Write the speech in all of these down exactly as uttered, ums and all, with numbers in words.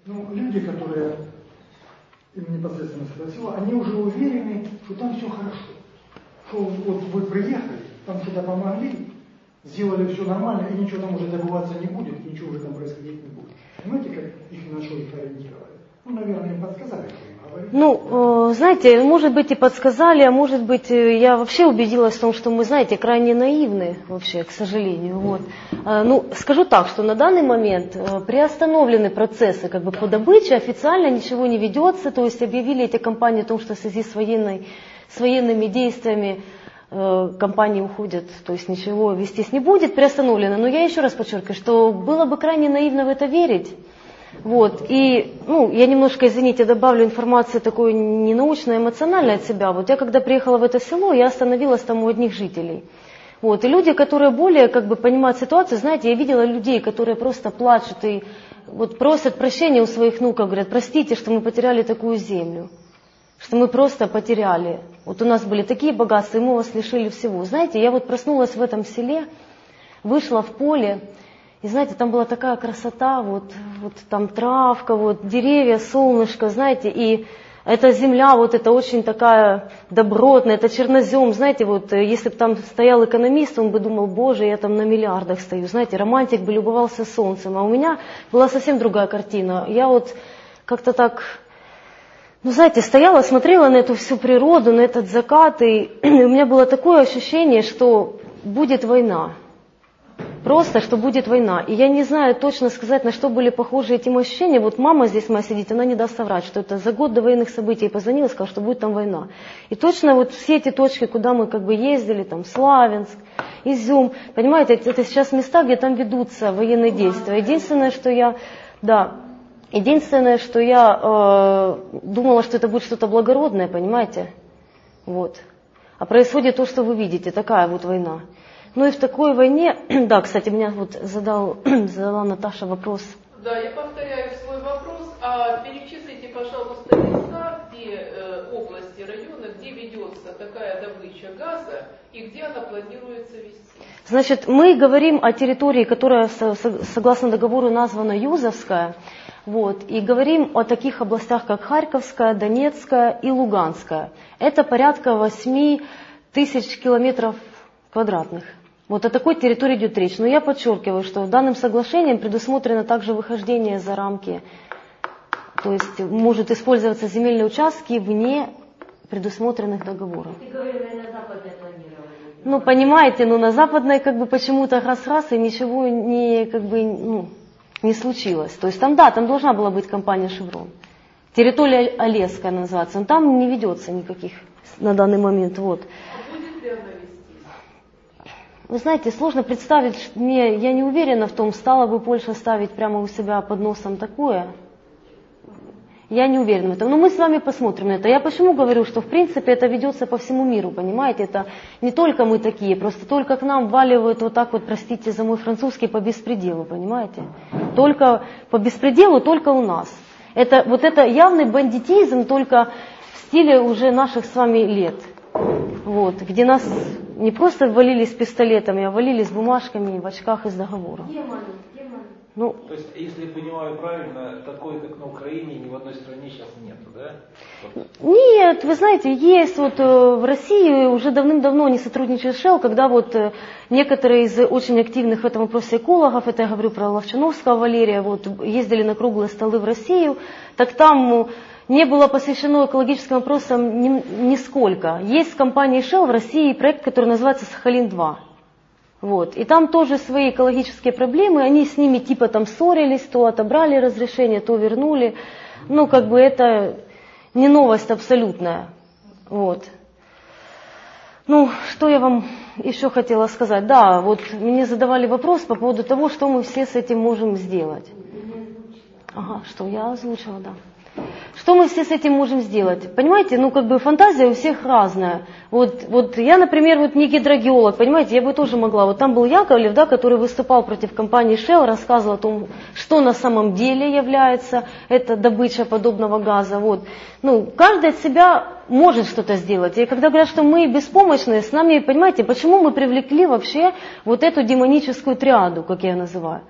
Ну, люди, которые им непосредственно спросила, они уже уверены, что там все хорошо. Что вот вы приехали, там что-то помогли, сделали все нормально, и ничего там уже добываться не будет, ничего уже там происходить не будет. Понимаете, как их на что их ориентировали? Ну, наверное, им подсказали, что им говорить. Ну, знаете, может быть и подсказали, а может быть, я вообще убедилась в том, что мы, знаете, крайне наивны вообще, к сожалению. Вот. Ну, скажу так, что на данный момент приостановлены процессы как бы по добыче, официально ничего не ведется, то есть объявили эти компании о том, что в связи с, военной, с военными действиями компании уходят, то есть ничего вестись не будет, приостановлено. Но я еще раз подчеркиваю, что было бы крайне наивно в это верить. Вот, и, ну, я немножко, извините, добавлю информации такой ненаучной, эмоциональной от себя. Вот я когда приехала в это село, я остановилась там у одних жителей. Вот, и люди, которые более, как бы, понимают ситуацию, знаете, я видела людей, которые просто плачут и вот просят прощения у своих внуков, говорят, простите, что мы потеряли такую землю, что мы просто потеряли. Вот у нас были такие богатства, и мы вас лишили всего. Знаете, я вот проснулась в этом селе, вышла в поле, и знаете, там была такая красота, вот, вот там травка, вот деревья, солнышко, знаете, и эта земля, вот это очень такая добротная, это чернозем, знаете, вот если бы там стоял экономист, он бы думал, боже, я там на миллиардах стою, знаете, романтик бы любовался солнцем, а у меня была совсем другая картина. Я вот как-то так, ну знаете, стояла, смотрела на эту всю природу, на этот закат, и у меня было такое ощущение, что будет война. Просто, что будет война. И я не знаю точно сказать, на что были похожи эти мои ощущения. Вот мама здесь моя сидит, она не даст соврать, что это за год до военных событий позвонила, сказала, что будет там война. И точно вот все эти точки, куда мы как бы ездили, там Славянск, Изюм, понимаете, это сейчас места, где там ведутся военные действия. Единственное, что я, да, единственное, что я э, думала, что это будет что-то благородное, понимаете, вот. А происходит то, что вы видите, такая вот война. Ну и в такой войне, да, кстати, меня вот задал, задала Наташа вопрос. Да, я повторяю свой вопрос, а перечислите, пожалуйста, места, где э, области, районы, где ведется такая добыча газа и где она планируется вести. Значит, мы говорим о территории, которая согласно договору названа Юзовская, вот, и говорим о таких областях, как Харьковская, Донецкая и Луганская. Это порядка восемь тысяч километров квадратных. Вот о такой территории идет речь. Но я подчеркиваю, что данным соглашением предусмотрено также выхождение за рамки, то есть может использоваться земельные участки вне предусмотренных договоров. Ты говорила, на западное планирование. Ну, понимаете, ну на западной как бы почему-то раз-раз и ничего не, как бы, ну, не случилось. То есть там, да, там должна была быть компания «Шеврон». Территория Олесская называется, но там не ведется никаких на данный момент. Вот. Вы знаете, сложно представить, мне, я не уверена в том, стала бы Польша ставить прямо у себя под носом такое. Я не уверена в этом. Но мы с вами посмотрим на это. Я почему говорю, что в принципе это ведется по всему миру, понимаете? Это не только мы такие, просто только к нам валивают вот так вот, простите за мой французский, по беспределу, понимаете? Только по беспределу, только у нас. Это, вот это явный бандитизм только в стиле уже наших с вами лет. Вот, где нас не просто валили с пистолетами, а валили с бумажками в очках из договора. Ну, то есть, если я понимаю правильно, такой, как на Украине, ни в одной стране сейчас нету, да? Вот. Нет, вы знаете, есть вот в России уже давным-давно они сотрудничают с Shell, когда вот некоторые из очень активных в этом вопросе экологов, это я говорю про Ловчановского Валерия, вот ездили на круглые столы в Россию, так там не было посвящено экологическим вопросам ни, нисколько. Есть в компании Shell в России проект, который называется Сахалин два. Вот. И там тоже свои экологические проблемы, они с ними типа там ссорились, то отобрали разрешение, то вернули. Ну, как бы это не новость абсолютная. Вот. Ну, что я вам еще хотела сказать? Да, вот мне задавали вопрос по поводу того, что мы все с этим можем сделать. Ага, что я озвучила, да. Что мы все с этим можем сделать? Понимаете, ну как бы фантазия у всех разная. Вот, вот я, например, вот не гидрогеолог, понимаете, я бы тоже могла. Вот там был Яковлев, да, который выступал против компании Shell, рассказывал о том, что на самом деле является это добыча подобного газа. Вот. Ну, каждый от себя может что-то сделать. И когда говорят, что мы беспомощные, с нами, понимаете, почему мы привлекли вообще вот эту демоническую триаду, как я называю?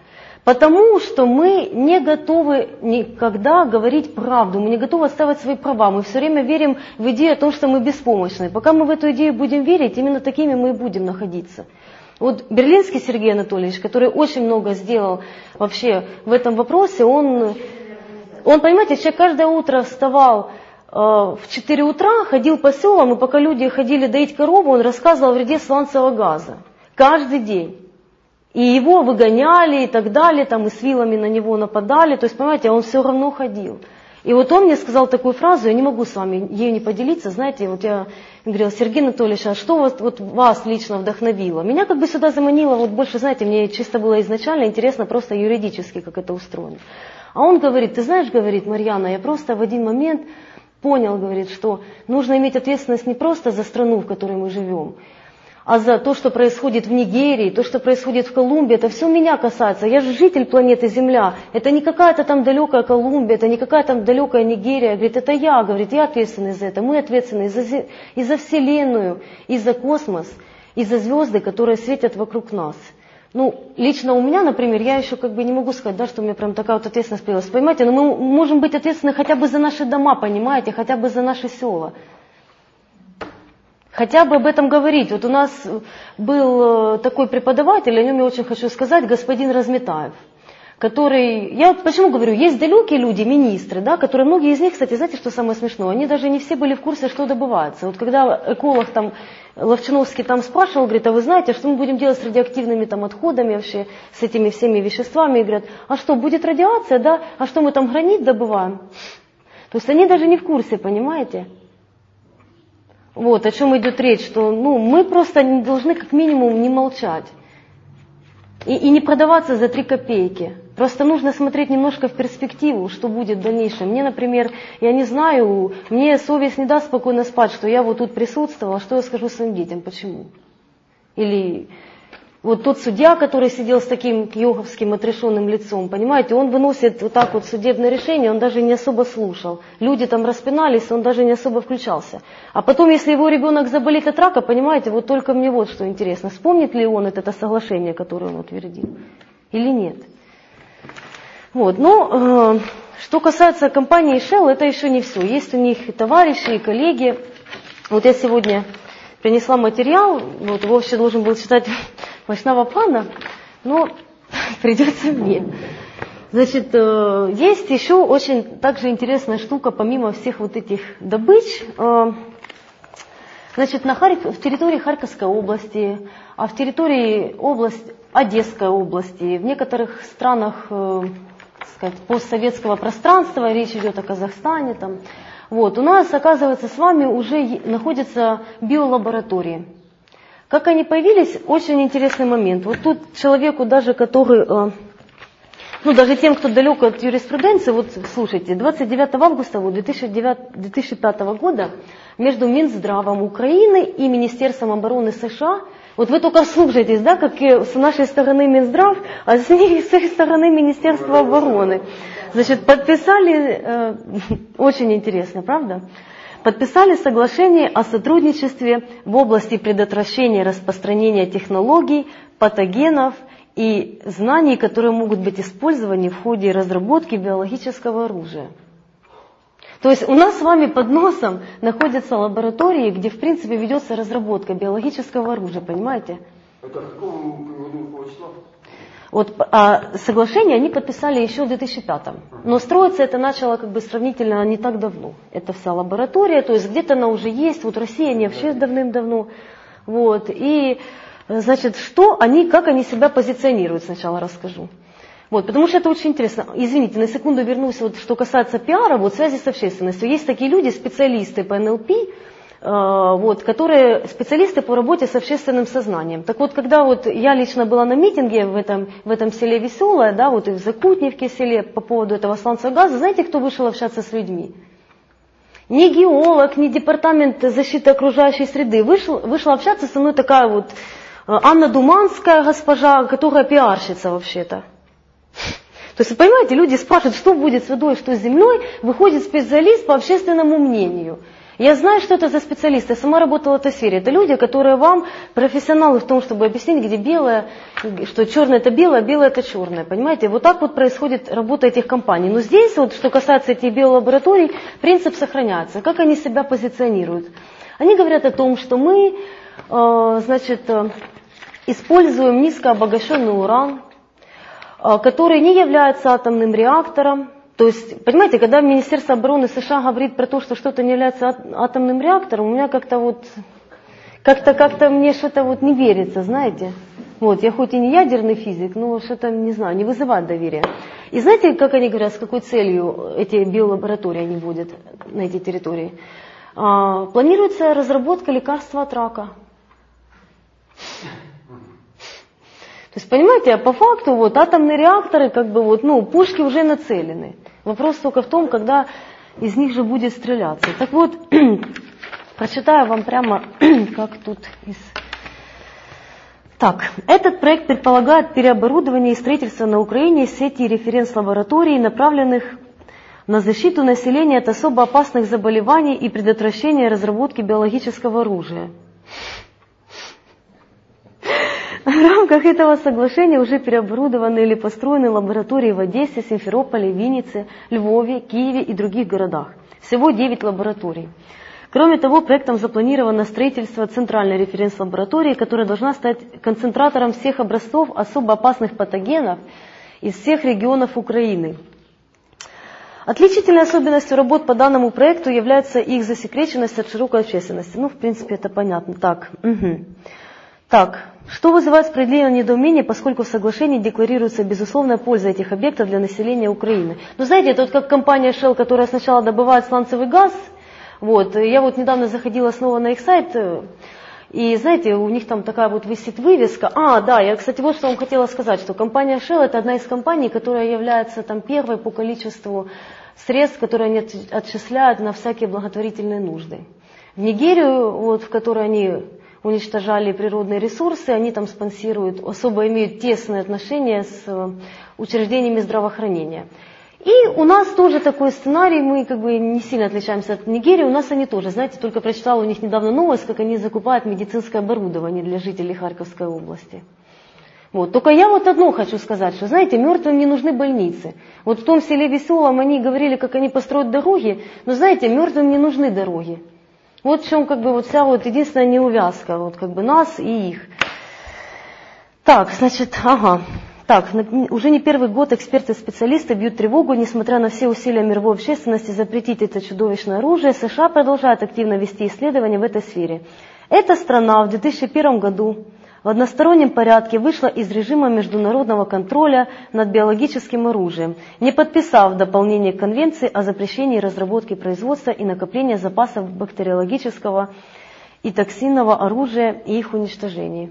Потому что мы не готовы никогда говорить правду, мы не готовы отстаивать свои права, мы все время верим в идею о том, что мы беспомощны. Пока мы в эту идею будем верить, именно такими мы и будем находиться. Вот Берлинский Сергей Анатольевич, который очень много сделал вообще в этом вопросе, он, он понимаете, человек каждое утро вставал э, в четыре утра, ходил по селам, и пока люди ходили доить корову, он рассказывал о вреде сланцевого газа. Каждый день. И его выгоняли и так далее, там и с вилами на него нападали, то есть, понимаете, он все равно ходил. И вот он мне сказал такую фразу, я не могу с вами ею не поделиться, знаете, вот я говорила: Сергей Анатольевич, а что вас, вот, вас лично вдохновило? Меня как бы сюда заманило, вот больше, знаете, мне чисто было изначально интересно просто юридически, как это устроено. А он говорит: ты знаешь, говорит, Марьяна, я просто в один момент понял, говорит, что нужно иметь ответственность не просто за страну, в которой мы живем, а за то, что происходит в Нигерии, то, что происходит в Колумбии, это все меня касается. Я же житель планеты Земля. Это не какая-то там далекая Колумбия, это не какая-то там далекая Нигерия. Говорит, это я, говорит, я ответственный за это. Мы ответственны и за, и за Вселенную, и за космос, и за звезды, которые светят вокруг нас. Ну, лично у меня, например, я еще как бы не могу сказать, да, что у меня прям такая вот ответственность появилась. Понимаете, но мы можем быть ответственны хотя бы за наши дома, понимаете, хотя бы за наши села. Хотя бы об этом говорить. Вот у нас был такой преподаватель, о нем я очень хочу сказать, господин Разметаев, который, я почему говорю, есть далекие люди, министры, да, которые, многие из них, кстати, знаете, что самое смешное, они даже не все были в курсе, что добывается. Вот когда эколог там, Ловчиновский там спрашивал, говорит, а вы знаете, что мы будем делать с радиоактивными там отходами вообще, с этими всеми веществами, и говорят, а что, будет радиация, да, а что мы там гранит добываем? То есть они даже не в курсе, понимаете? Вот, о чем идет речь, что ну, мы просто не должны как минимум не молчать и, и не продаваться за три копейки. Просто нужно смотреть немножко в перспективу, что будет в дальнейшем. Мне, например, я не знаю, мне совесть не даст спокойно спать, что я вот тут присутствовала, что я скажу своим детям, почему? Или вот тот судья, который сидел с таким йоговским отрешенным лицом, понимаете, он выносит вот так вот судебное решение, он даже не особо слушал. Люди там распинались, он даже не особо включался. А потом, если его ребенок заболеет от рака, понимаете, вот только мне вот что интересно, вспомнит ли он это, это соглашение, которое он утвердил, или нет. Вот, но э, что касается компании Shell, это еще не все. Есть у них и товарищи, и коллеги. Вот я сегодня принесла материал, вот его вообще должен был читать Вайшнава Пана, но придется мне. Значит, есть еще очень также интересная штука, помимо всех вот этих добыч. Значит, на Харь... в территории Харьковской области, а в территории области, Одесской области, в некоторых странах, так сказать, постсоветского пространства, речь идет о Казахстане, там, вот, у нас, оказывается, с вами уже находятся биолаборатории. Как они появились, очень интересный момент. Вот тут человеку даже, который, ну даже тем, кто далек от юриспруденции, вот слушайте, двадцать девятого августа две тысячи пятого года между Минздравом Украины и Министерством обороны США, вот вы только слушайтесь, да, как с нашей стороны Минздрав, а с их стороны Министерство обороны. Значит, подписали, э, очень интересно, правда? Подписали соглашение о сотрудничестве в области предотвращения распространения технологий, патогенов и знаний, которые могут быть использованы в ходе разработки биологического оружия. То есть у нас с вами под носом находятся лаборатории, где в принципе ведется разработка биологического оружия, понимаете? Это в каком году числа? Вот, а соглашение они подписали еще в две тысячи пятом, но строиться это начало как бы сравнительно не так давно. Это вся лаборатория, то есть где-то она уже есть, вот Россия не вообще давным-давно. Вот, и, значит, что они, как они себя позиционируют, сначала расскажу. Вот, потому что это очень интересно. Извините, на секунду вернусь, вот, что касается пиара, вот, связи с общественностью. Есть такие люди, специалисты по эн эл пи, вот, которые специалисты по работе с общественным сознанием. Так вот, когда вот я лично была на митинге в этом, в этом селе Веселое, да, вот и в Закутневке селе по поводу этого сланцевого газа, знаете, кто вышел общаться с людьми? Ни геолог, ни департамент защиты окружающей среды. Вышел, вышла общаться со мной такая вот Анна Думанская госпожа, которая пиарщица вообще-то. То есть, вы понимаете, люди спрашивают, что будет с водой, что с землей, выходит специалист по общественному мнению. Я знаю, что это за специалисты, я сама работала в этой сфере. Это люди, которые вам профессионалы в том, чтобы объяснить, где белое, что черное это белое, белое это черное. Понимаете, вот так вот происходит работа этих компаний. Но здесь, вот, что касается этих биолабораторий, принцип сохраняется. Как они себя позиционируют? Они говорят о том, что мы, э, значит, э, используем низкообогащенный уран, э, который не является атомным реактором. То есть, понимаете, когда Министерство обороны США говорит про то, что что-то не является атомным реактором, у меня как-то вот, как-то, как-то мне что-то вот не верится, знаете. Вот, я хоть и не ядерный физик, но что-то, не знаю, не вызывает доверия. И знаете, как они говорят, с какой целью эти биолаборатории они вводят на эти территории? А, планируется разработка лекарства от рака. То есть, понимаете, а по факту вот атомные реакторы, как бы вот, ну, пушки уже нацелены. Вопрос только в том, когда из них же будет стреляться. Так вот, прочитаю вам прямо, как тут из... Так, этот проект предполагает переоборудование и строительство на Украине сети референс-лабораторий, направленных на защиту населения от особо опасных заболеваний и предотвращение разработки биологического оружия. В рамках этого соглашения уже переоборудованы или построены лаборатории в Одессе, Симферополе, Виннице, Львове, Киеве и других городах. Всего девять лабораторий. Кроме того, проектом запланировано строительство центральной референс-лаборатории, которая должна стать концентратором всех образцов особо опасных патогенов из всех регионов Украины. Отличительной особенностью работ по данному проекту является их засекреченность от широкой общественности. Ну, в принципе, это понятно. Так, угу. Так, что вызывает справедливое недоумение, поскольку в соглашении декларируется безусловная польза этих объектов для населения Украины. Ну, знаете, это вот как компания Shell, которая сначала добывает сланцевый газ. Вот, я вот недавно заходила снова на их сайт, и, знаете, у них там такая вот висит вывеска. А, да, я, кстати, вот что вам хотела сказать, что компания Shell – это одна из компаний, которая является там первой по количеству средств, которые они отчисляют на всякие благотворительные нужды. В Нигерию, вот, в которой они уничтожали природные ресурсы, они там спонсируют, особо имеют тесные отношения с учреждениями здравоохранения. И у нас тоже такой сценарий, мы как бы не сильно отличаемся от Нигерии, у нас они тоже, знаете, только прочитала у них недавно новость, как они закупают медицинское оборудование для жителей Харьковской области. Вот. Только я вот одно хочу сказать, что, знаете, мертвым не нужны больницы. Вот в том селе Веселом они говорили, как они построят дороги, но, знаете, мертвым не нужны дороги. Вот в чем как бы вот вся вот единственная неувязка, вот как бы нас и их. Так, значит, ага. Так, уже не первый год эксперты-специалисты бьют тревогу, несмотря на все усилия мировой общественности запретить это чудовищное оружие, США продолжают активно вести исследования в этой сфере. Эта страна в две тысячи первом году в одностороннем порядке вышла из режима международного контроля над биологическим оружием, не подписав дополнение к Конвенции о запрещении разработки, производства и накопления запасов бактериологического и токсинного оружия и их уничтожении.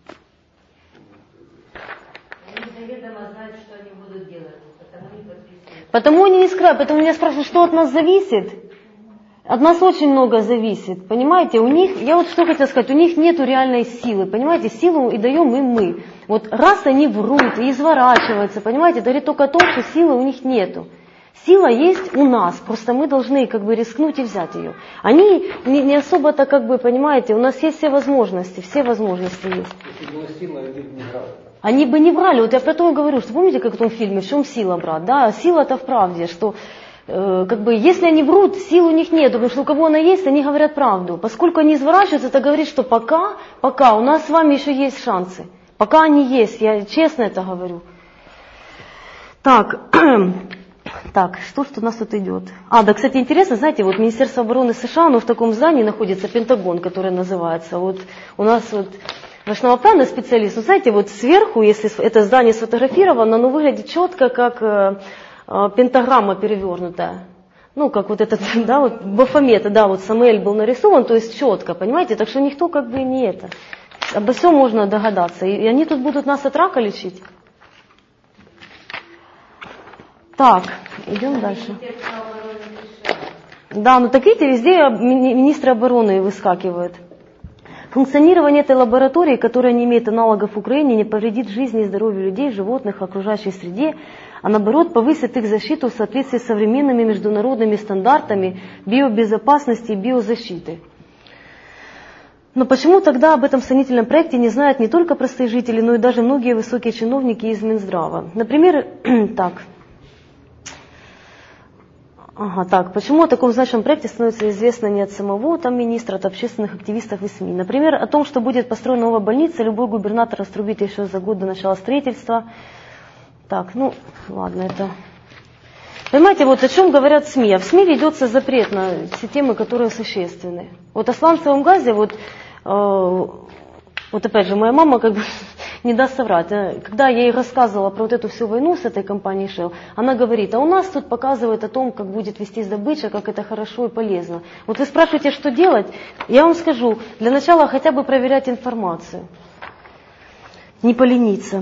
Потому они не скрывают, поэтому меня спрашивают, что от нас зависит. От нас очень много зависит, понимаете, у них, я вот что хотела сказать, у них нету реальной силы, понимаете, силу и даем им мы. Вот раз они врут и изворачиваются, понимаете, это говорит только о том, что силы у них нету. Сила есть у нас, просто мы должны как бы рискнуть и взять ее. Они не, не особо-то как бы, понимаете, у нас есть все возможности, все возможности есть. Если была сила, они бы не врали. Они бы не врали, вот я про то и говорю, что помните, как в том фильме, в чем сила, брат, да, сила-то в правде, что э, как бы если они врут, сил у них нет, потому что у кого она есть, они говорят правду. Поскольку они изворачиваются, это говорит, что пока, пока у нас с вами еще есть шансы, пока они есть, я честно это говорю. Так, так, что ж у нас тут идет? А, да, кстати, интересно, знаете, вот Министерство обороны США, оно в таком здании находится, Пентагон, который называется, вот у нас вот... Ваш новоправный специалист, ну, знаете, вот сверху, если это здание сфотографировано, оно выглядит четко, как э, э, пентаграмма перевернутая. Ну, как вот этот, да, вот Бафомета, да, вот Самуэль был нарисован, то есть четко, понимаете, так что никто как бы не это. Обо всем можно догадаться. И, и они тут будут нас от рака лечить. Так, идем дальше. Да, ну так видите, везде министры обороны выскакивают. Функционирование этой лаборатории, которая не имеет аналогов в Украине, не повредит жизни и здоровью людей, животных, окружающей среде, а наоборот повысит их защиту в соответствии с современными международными стандартами биобезопасности и биозащиты. Но почему тогда об этом сомнительном проекте не знают не только простые жители, но и даже многие высокие чиновники из Минздрава? Например, так. Ага, так, почему о таком значимом проекте становится известно не от самого там министра, от общественных активистов и СМИ? Например, о том, что будет построена новая больница, любой губернатор раструбит еще за год до начала строительства. Так, ну, ладно, это... Понимаете, вот о чем говорят СМИ. А в СМИ ведется запрет на все темы, которые существенны. Вот о сланцевом газе, вот, э, вот опять же, моя мама как бы не даст соврать. Когда я ей рассказывала про вот эту всю войну с этой компанией Shell, она говорит, а у нас тут показывают о том, как будет вестись добыча, как это хорошо и полезно. Вот вы спрашиваете, что делать? Я вам скажу, для начала хотя бы проверять информацию. Не полениться.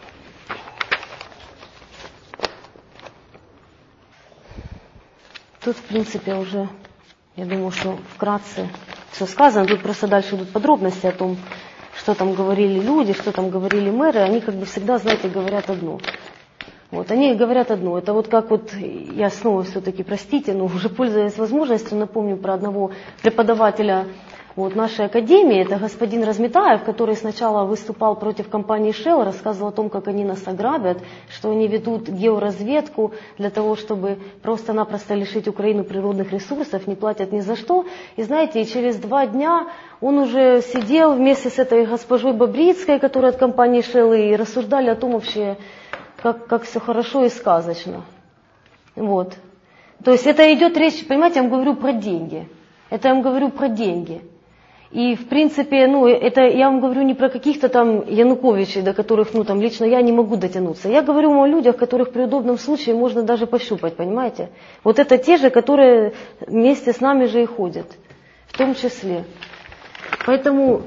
Тут, в принципе, уже, я думаю, что вкратце все сказано. Тут просто дальше идут подробности о том, что там говорили люди, что там говорили мэры. Они, как бы всегда, знаете, говорят одно. Вот, они говорят одно. Это вот как вот, я снова все-таки, простите, но уже пользуясь возможностью, напомню про одного преподавателя вот, нашей академии. Это господин Разметаев, который сначала выступал против компании Shell, рассказывал о том, как они нас ограбят, что они ведут георазведку для того, чтобы просто-напросто лишить Украину природных ресурсов, не платят ни за что. И знаете, и через два дня он уже сидел вместе с этой госпожой Бобрицкой, которая от компании Shell, и рассуждали о том вообще, как, как все хорошо и сказочно. Вот. То есть это идет речь, понимаете, я вам говорю про деньги. Это я вам говорю про деньги. И, в принципе, ну, это я вам говорю не про каких-то там Януковичей, до которых, ну, там, лично я не могу дотянуться. Я говорю о людях, которых при удобном случае можно даже пощупать, понимаете? Вот это те же, которые вместе с нами же и ходят, в том числе. Поэтому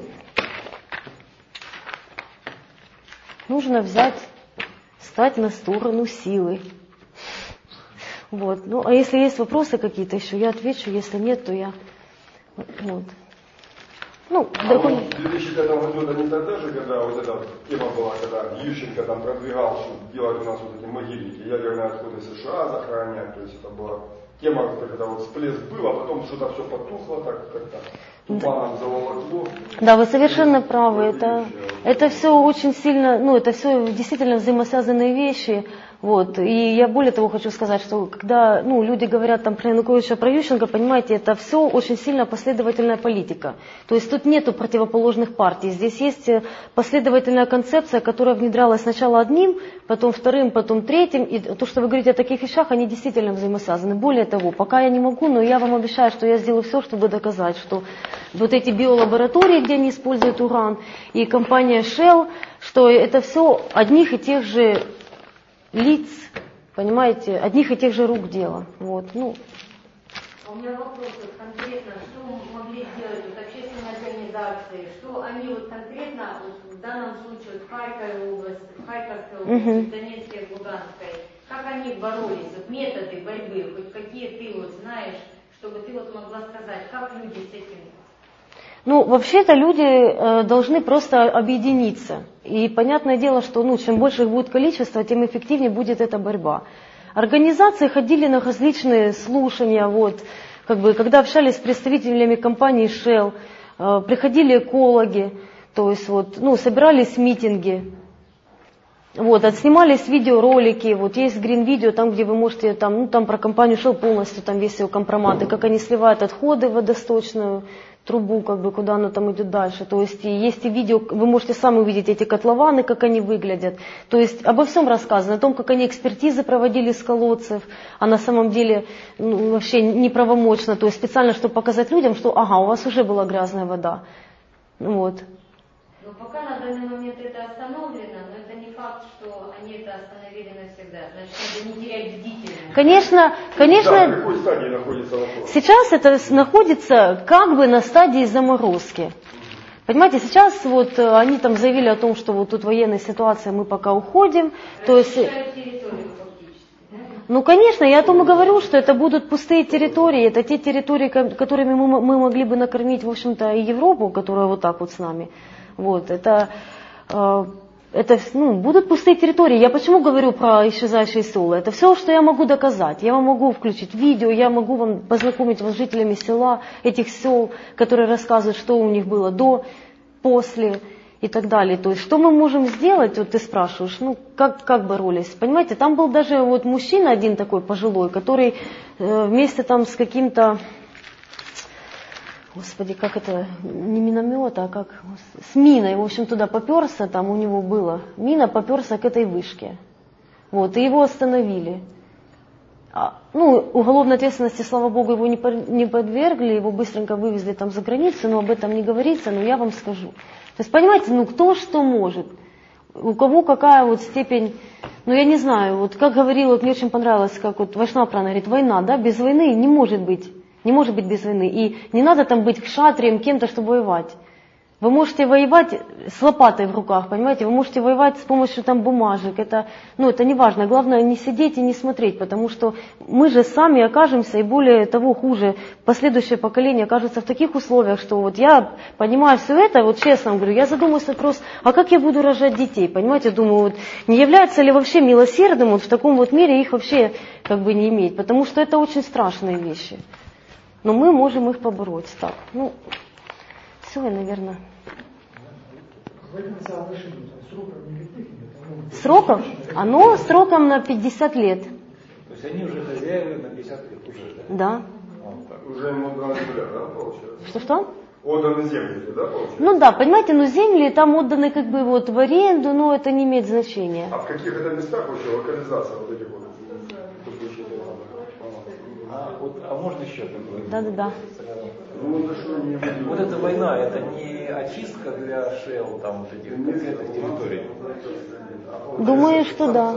нужно взять, стать на сторону силы. Вот. Ну, а если есть вопросы какие-то еще, я отвечу, если нет, то я... Вот. Ну, а дорогой... в две тысячи пятом году это не тогда же, когда вот эта тема была, когда Ющенко там продвигал, что делать у нас вот эти могильники, ядерные отходы США захоронять, то есть это была тема, когда вот всплеск был, а потом что-то все потухло, так как-то туманом заволокло. Да, вы совершенно правы, это, это все очень сильно, ну, это все действительно взаимосвязанные вещи. Вот. И я более того хочу сказать, что когда ну, люди говорят там, про Януковича, про Ющенко, понимаете, это все очень сильно последовательная политика. То есть тут нету противоположных партий. Здесь есть последовательная концепция, которая внедрялась сначала одним, потом вторым, потом третьим. И то, что вы говорите о таких вещах, они действительно взаимосвязаны. Более того, пока я не могу, но я вам обещаю, что я сделаю все, чтобы доказать, что вот эти биолаборатории, где они используют уран, и компания Shell, что это все одних и тех же лиц, понимаете, одних и тех же рук дело. Вот, ну. У меня вопрос вот конкретно, что могли сделать вот общественные организации, что они вот конкретно вот в данном случае вот в Харьковской области, в Харьковской области, uh-huh. в Донецкой, в Луганской, как они боролись, вот методы борьбы, хоть какие ты вот знаешь, чтобы ты вот могла сказать, как люди с этим. Ну, вообще-то люди э, должны просто объединиться. И понятное дело, что ну, чем больше их будет количество, тем эффективнее будет эта борьба. Организации ходили на различные слушания, вот, как бы, когда общались с представителями компании Shell, э, приходили экологи, то есть вот, ну, собирались митинги. Вот, отснимались видеоролики, вот есть грин-видео, там, где вы можете, там, ну, там про компанию Shell полностью, там весь ее компромат, и как они сливают отходы в водосточную трубу, как бы, куда оно там идет дальше. То есть и есть и видео, вы можете сами увидеть эти котлованы, как они выглядят. То есть обо всем рассказано, о том, как они экспертизы проводили с колодцев, а на самом деле ну, вообще неправомочно, то есть специально, чтобы показать людям, что ага, у вас уже была грязная вода. Вот. Но пока на данный момент это остановлено, но это не факт, что они это остановили навсегда. Значит, надо не терять бдительность. Конечно, конечно, да, в какой стадии находится вопрос? Сейчас это находится как бы на стадии заморозки. Понимаете, сейчас вот они там заявили о том, что вот тут военная ситуация, мы пока уходим. То есть, ну, конечно, я о том и говорю, что это будут пустые территории, это те территории, которыми мы, мы могли бы накормить, в общем-то, и Европу, которая вот так вот с нами. Вот, это, э, это, ну, будут пустые территории. Я почему говорю про исчезающие села? Это все, что я могу доказать. Я вам могу включить видео, я могу вам познакомить вас с жителями села, этих сел, которые рассказывают, что у них было до, после и так далее. То есть, что мы можем сделать, вот ты спрашиваешь, ну, как, как боролись? Понимаете, там был даже вот мужчина один такой пожилой, который э, вместе там с каким-то... Господи, как это, не миномет, а как, с миной, в общем, туда поперся, там у него было, мина поперся к этой вышке. Вот, и его остановили. А, ну, уголовной ответственности, слава богу, его не, по, не подвергли, его быстренько вывезли там за границу, но об этом не говорится, но я вам скажу. То есть, понимаете, ну, кто что может, у кого какая вот степень, ну, я не знаю, вот как говорила, вот мне очень понравилось, как вот Вайшнава Прана говорит, война, да, без войны не может быть. Не может быть без войны. И не надо там быть кшатрием, кем-то, чтобы воевать. Вы можете воевать с лопатой в руках, понимаете? Вы можете воевать с помощью там бумажек. Это, ну, это не важно. Главное не сидеть и не смотреть, потому что мы же сами окажемся, и более того хуже, последующее поколение окажется в таких условиях, что вот я понимаю все это, вот честно вам говорю, я задумаюсь вопрос, а как я буду рожать детей, понимаете? Думаю, вот не является ли вообще милосердным вот в таком вот мире их вообще как бы не иметь, потому что это очень страшные вещи. Но мы можем их побороть. Так, ну, все, наверное. Сроков? Оно сроком на пятьдесят лет. То есть они уже хозяева на пятьдесят лет уже, да? Да. Уже ему отданы земля, да, получается? Что-что? Отданы земли, да, получается? Ну да, понимаете, но земли там отданы как бы вот в аренду, но это не имеет значения. А в каких это местах вообще локализация вот этих вот? А, вот, а можно еще такое? Да-да-да. Вот эта война, это не очистка для шел, там вот этих конкретных территорий? Думаю, что да.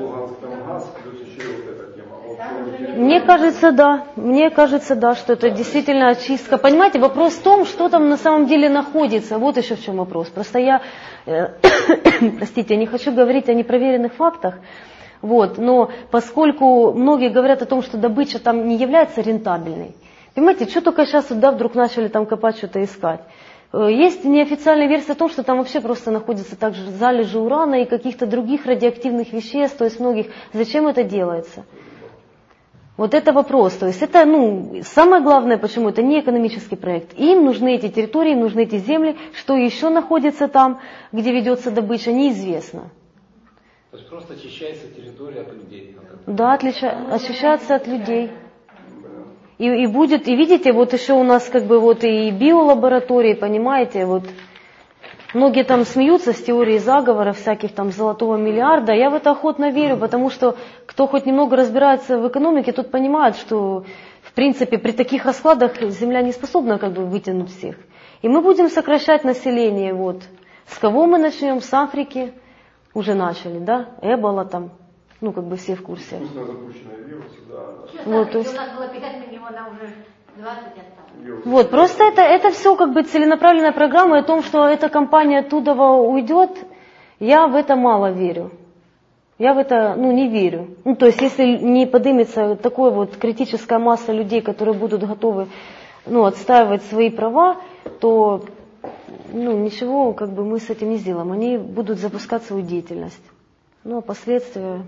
Мне кажется, да. Мне кажется, да, что это действительно очистка. Понимаете, вопрос в том, что там на самом деле находится. Вот еще в чем вопрос. Просто я, э, простите, я не хочу говорить о непроверенных фактах. Вот, но поскольку многие говорят о том, что добыча там не является рентабельной, понимаете, что только сейчас да, вдруг начали там копать, что-то искать. Есть неофициальная версия о том, что там вообще просто находятся также залежи урана и каких-то других радиоактивных веществ, то есть многих. Зачем это делается? Вот это вопрос. То есть это, ну, самое главное, почему это не экономический проект. Им нужны эти территории, им нужны эти земли. Что еще находится там, где ведется добыча, неизвестно. То есть просто очищается территория от людей. Да, отлича... очищается от людей. И, и будет, и видите, вот еще у нас как бы вот и биолаборатории, понимаете, вот многие там смеются с теорией заговора всяких там золотого миллиарда. Я в это охотно верю, потому что кто хоть немного разбирается в экономике, тот понимает, что в принципе при таких раскладах Земля не способна как бы вытянуть всех. И мы будем сокращать население. Вот. С кого мы начнем? С Африки. Уже начали, да? Эбола там, ну как бы все в курсе. Вкусно запущенные вирусы, да. Вот, то есть... У нас было пятьдесят миллионов, уже двадцать осталось. Вот, просто это, это все как бы целенаправленная программа, и о том, что эта компания оттуда уйдет, я в это мало верю. Я в это, ну, не верю. Ну, то есть, если не поднимется такой вот критическая масса людей, которые будут готовы, ну, отстаивать свои права, то... Ну, ничего, как бы мы с этим не сделаем. Они будут запускать свою деятельность. Ну, а последствия...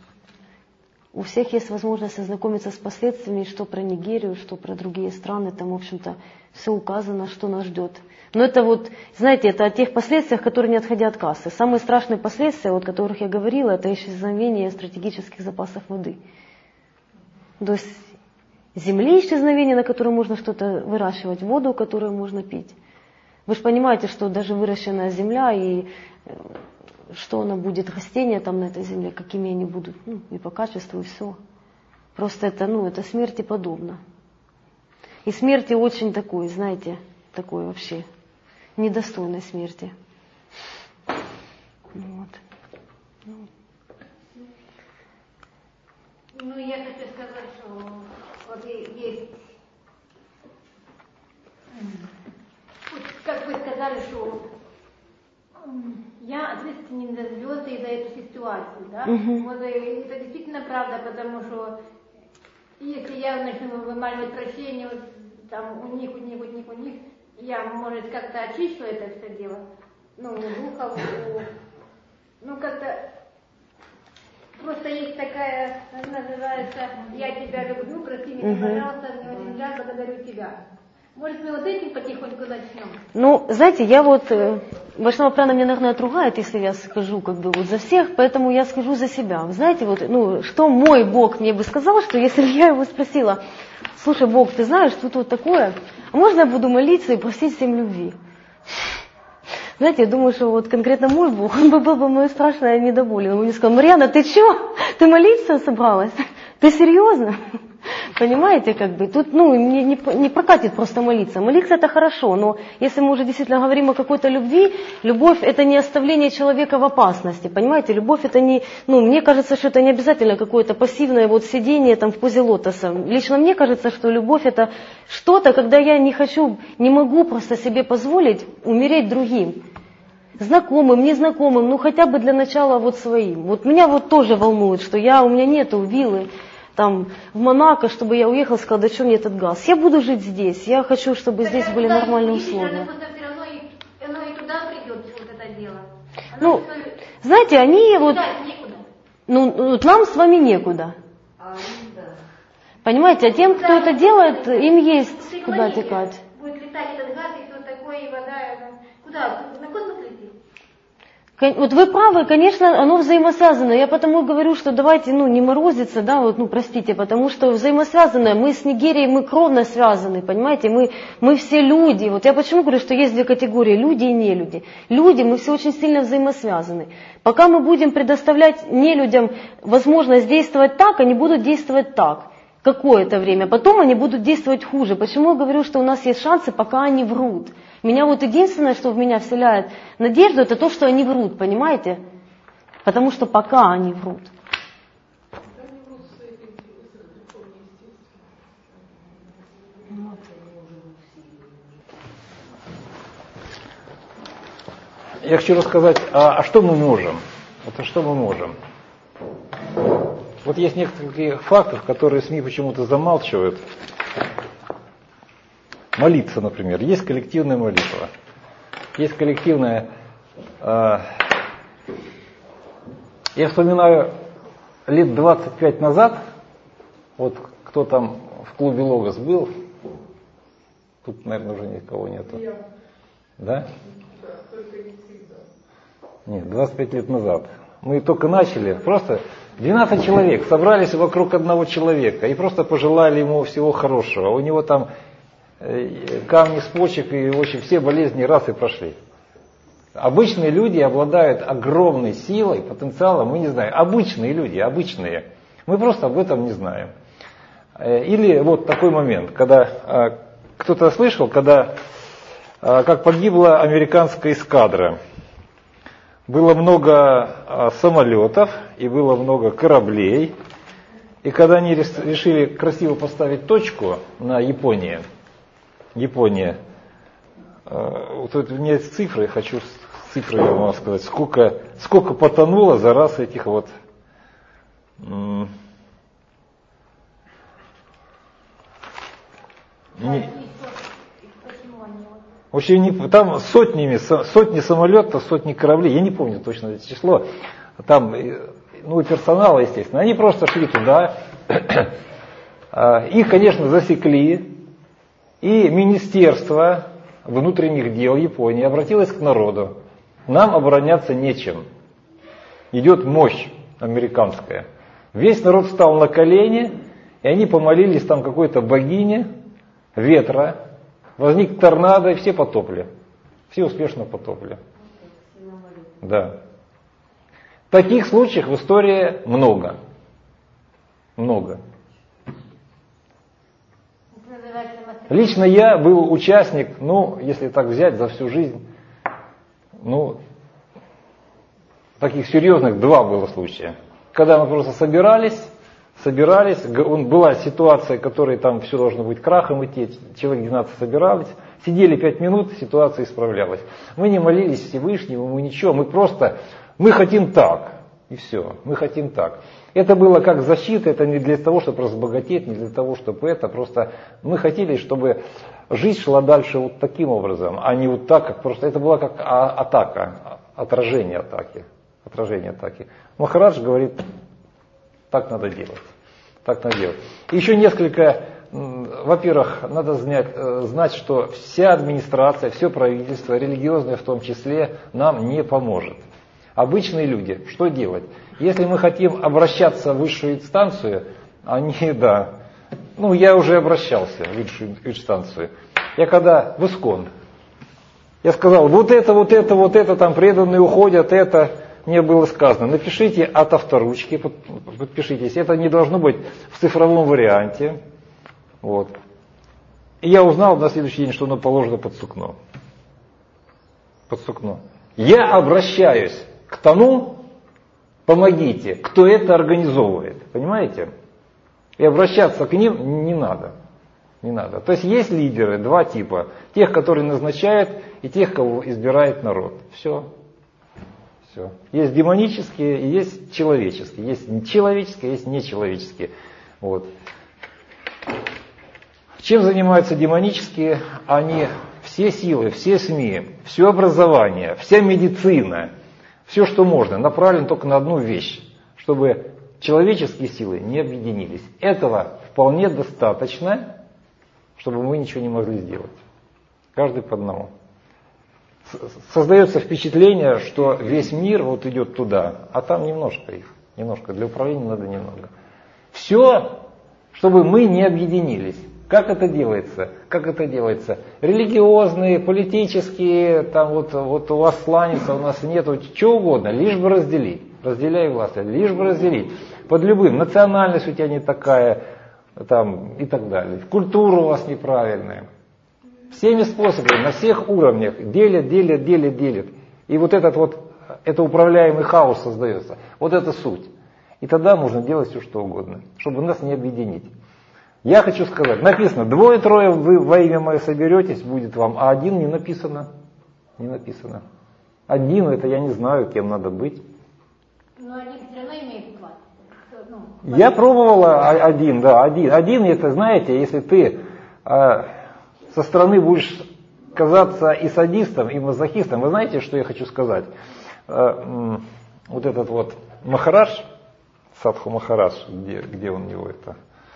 У всех есть возможность ознакомиться с последствиями, что про Нигерию, что про другие страны. Там, в общем-то, все указано, что нас ждет. Но это вот, знаете, это о тех последствиях, которые не отходят от кассы. Самые страшные последствия, о которых я говорила, это исчезновение стратегических запасов воды. То есть земли исчезновение, на которой можно что-то выращивать, воду, которую можно пить. Вы же понимаете, что даже выращенная земля и что она будет, растения там на этой земле, какими они будут, ну, и по качеству, и все. Просто это, ну, это смерти подобно. И смерти очень такой, знаете, такой вообще недостойной смерти. Вот. Ну, я хочу сказать, что вот есть... Как вы сказали, что я ответственен за звезды и за эту ситуацию, да? Угу. Вот это действительно правда, потому что если я начну вымаливать прощение, вот, там у них, у них, у них, у них, я, может, как-то очищу это все дело, ну, у духов, у ну как-то просто есть такая, называется, я тебя люблю, прости меня, пожалуйста, мне очень жаль, благодарю тебя. Может, мы вот этим потихоньку начнем? Ну, знаете, я вот, Вайшнава Прана меня, наверное, отругает, если я скажу как бы вот за всех, поэтому я скажу за себя. Вы знаете, вот, ну, что мой Бог мне бы сказал, что если бы я его спросила, слушай, Бог, ты знаешь, тут вот такое, а можно я буду молиться и просить всем любви? Знаете, я думаю, что вот конкретно мой Бог, он бы был бы мой страшно недоволен. Он мне сказал, Марьяна, ты что? Ты молиться собралась? Ты серьезно? Понимаете, как бы, тут, ну, не, не, не прокатит просто молиться. Молиться это хорошо, но если мы уже действительно говорим о какой-то любви, любовь это не оставление человека в опасности, понимаете, любовь это не, ну, мне кажется, что это не обязательно какое-то пассивное вот сидение там в позе лотоса. Лично мне кажется, что любовь это что-то, когда я не хочу, не могу просто себе позволить умереть другим. Знакомым, незнакомым, ну хотя бы для начала вот своим. Вот меня вот тоже волнует, что я, у меня нету виллы там в Монако, чтобы я уехала и сказала, да что мне этот газ? Я буду жить здесь, я хочу, чтобы здесь были нормальные условия. Оно и туда придет, вот это дело. Ну, знаете, они вот, ну, нам с вами некуда. Понимаете, а тем, кто это делает, им есть куда текать. Будет летать этот газ и все такое, и вода, куда? На космос летит? Вот вы правы, конечно, оно взаимосвязано. Я потому говорю, что давайте, ну, не морозиться, да, вот, ну, простите, потому что взаимосвязано. Мы с Нигерией, мы кровно связаны, понимаете, мы, мы все люди. Вот я почему говорю, что есть две категории, люди и нелюди. Люди, мы все очень сильно взаимосвязаны. Пока мы будем предоставлять нелюдям возможность действовать так, они будут действовать так какое-то время. Потом они будут действовать хуже. Почему я говорю, что у нас есть шансы, пока они врут? Меня вот единственное, что в меня вселяет надежду, это то, что они врут, понимаете? Потому что пока они врут. Я хочу рассказать, а, а что мы можем? Это что мы можем? Вот есть несколько фактов, которые СМИ почему-то замалчивают. Молиться, например. Есть коллективная молитва. Есть коллективная... Э, я вспоминаю лет двадцать пять назад, вот кто там в клубе Логос был, тут, наверное, уже никого нету. Я. Да? Да, только не всегда. Нет, двадцать пять лет назад. Мы только начали, просто двенадцать человек собрались вокруг одного человека и просто пожелали ему всего хорошего. У него там камни с почек и очень все болезни раз и прошли. Обычные люди обладают огромной силой, потенциалом, мы не знаем. Обычные люди, обычные. Мы просто об этом не знаем. Или вот такой момент, когда кто-то слышал, когда как погибла американская эскадра. Было много самолетов и было много кораблей. И когда они решили красиво поставить точку на Японии, Япония. Вот у меня есть цифры, я хочу с цифрой вам сказать, сколько, сколько потонуло за раз этих вот... М- не, вообще не, там сотнями, сотни самолетов, сотни кораблей, я не помню точно это число, там, ну и персонала, естественно, они просто шли туда, их, конечно, засекли. И Министерство внутренних дел Японии обратилось к народу. Нам обороняться нечем. Идет мощь американская. Весь народ встал на колени, и они помолились там какой-то богине ветра. Возник торнадо, и все потопли. Все успешно потопли. Да. Таких случаев в истории много. Много. Лично я был участник, ну, если так взять за всю жизнь, ну, таких серьезных два было случая. Когда мы просто собирались, собирались, была ситуация, которой там все должно быть крахом идти, человек двенадцать собирались, сидели пять минут, ситуация исправлялась. Мы не молились Всевышнему, мы ничего, мы просто, мы хотим так, и все, мы хотим так. Это было как защита, это не для того, чтобы разбогатеть, не для того, чтобы это, просто мы хотели, чтобы жизнь шла дальше вот таким образом, а не вот так, как просто, это была как атака, отражение атаки. отражение атаки. Махарадж говорит, так надо делать. Так надо делать. И еще несколько, во-первых, надо знать, знать, что вся администрация, все правительство, религиозное в том числе, нам не поможет. Обычные люди, что делать? Если мы хотим обращаться в высшую инстанцию, они, да, ну я уже обращался в высшую инстанцию. Я когда в Искон, я сказал, вот это, вот это, вот это, там преданные уходят, это, мне было сказано, напишите от авторучки, подпишитесь, это не должно быть в цифровом варианте. Вот. И я узнал на следующий день, что оно положено под сукно. Под сукно. Я обращаюсь к тому, помогите, кто это организовывает, понимаете? И обращаться к ним не надо. Не надо. То есть есть лидеры, два типа. Тех, которые назначают, и тех, кого избирает народ. Все. Все. Есть демонические и есть человеческие. Есть человеческие, есть нечеловеческие. Вот. Чем занимаются демонические? Они все силы, все СМИ, все образование, вся медицина, все, что можно, направлено только на одну вещь, чтобы человеческие силы не объединились. Этого вполне достаточно, чтобы мы ничего не могли сделать. Каждый по одному. Создается впечатление, что весь мир вот идет туда, а там немножко их. Немножко. Для управления надо немного. Все, чтобы мы не объединились. Как это делается? Как это делается? Религиозные, политические, там вот, вот у вас сланится, у нас нет, чего угодно, лишь бы разделить. Разделяй власть, лишь бы разделить. Под любым. Национальность у тебя не такая, там, и так далее. Культура у вас неправильная. Всеми способами, на всех уровнях делят, делят, делят, делят. И вот этот вот, это управляемый хаос создается. Вот это суть. И тогда можно делать все, что угодно, чтобы нас не объединить. Я хочу сказать, написано, двое-трое вы во имя мое соберетесь, будет вам, а один не написано. Не написано. Один, это я не знаю, кем надо быть. Но один все равно имеет вклад. Ну, я пробовала один, да, один. Один, это, знаете, если ты э, со стороны будешь казаться и садистом, и мазохистом, вы знаете, что я хочу сказать? Э, вот этот вот Махарадж, Садху Махарадж, где, где он у него это...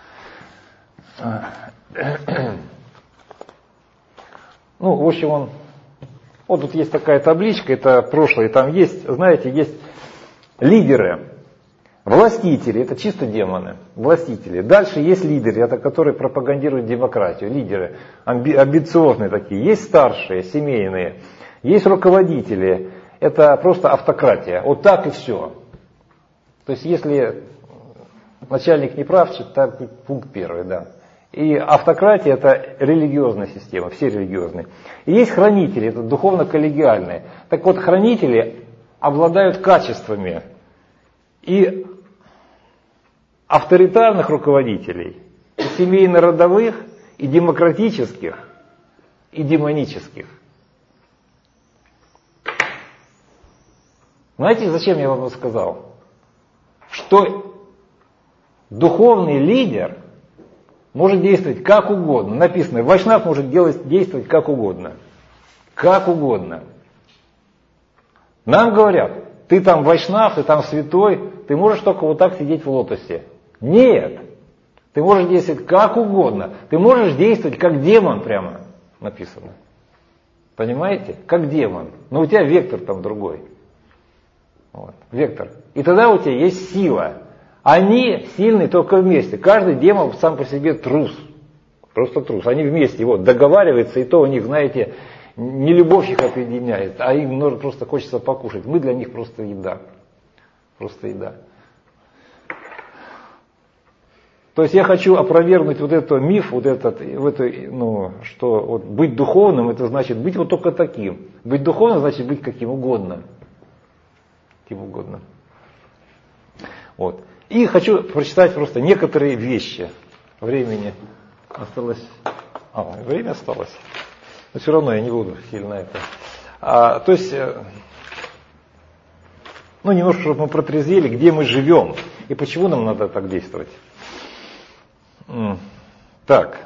Ну, в общем, он... Вот тут есть такая табличка, это прошлое, там есть, знаете, есть лидеры, властители, это чисто демоны, властители. Дальше есть лидеры, это которые пропагандируют демократию, лидеры, амби- амбициозные такие. Есть старшие, семейные, есть руководители, это просто автократия. Вот так и все. То есть, если начальник не прав, так пункт первый, да. И автократия – это религиозная система, все религиозные. И есть хранители, это духовно-коллегиальные. Так вот, хранители обладают качествами и авторитарных руководителей, и семейно-родовых, и демократических, и демонических. Знаете, зачем я вам сказал? Что духовный лидер может действовать как угодно. Написано, вайшнав может делать, действовать как угодно. Как угодно. Нам говорят, ты там вайшнав, ты там святой, ты можешь только вот так сидеть в лотосе. Нет. Ты можешь действовать как угодно. Ты можешь действовать как демон прямо, написано. Понимаете? Как демон. Но у тебя вектор там другой. Вот. Вектор. И тогда у тебя есть сила. Они сильны только вместе. Каждый демон сам по себе трус. Просто трус. Они вместе вот, договариваются, и то у них, знаете, не любовь их объединяет, а им просто хочется покушать. Мы для них просто еда. Просто еда. То есть я хочу опровергнуть вот этот миф, вот этот, вот это, ну, что вот быть духовным, это значит быть вот только таким. Быть духовным значит быть каким угодно. Каким угодно. Вот. И хочу прочитать просто некоторые вещи. Времени осталось. А, время осталось. Но все равно я не буду сильно это. А, то есть, ну, немножко, чтобы мы протрезвели, где мы живем и почему нам надо так действовать. Так.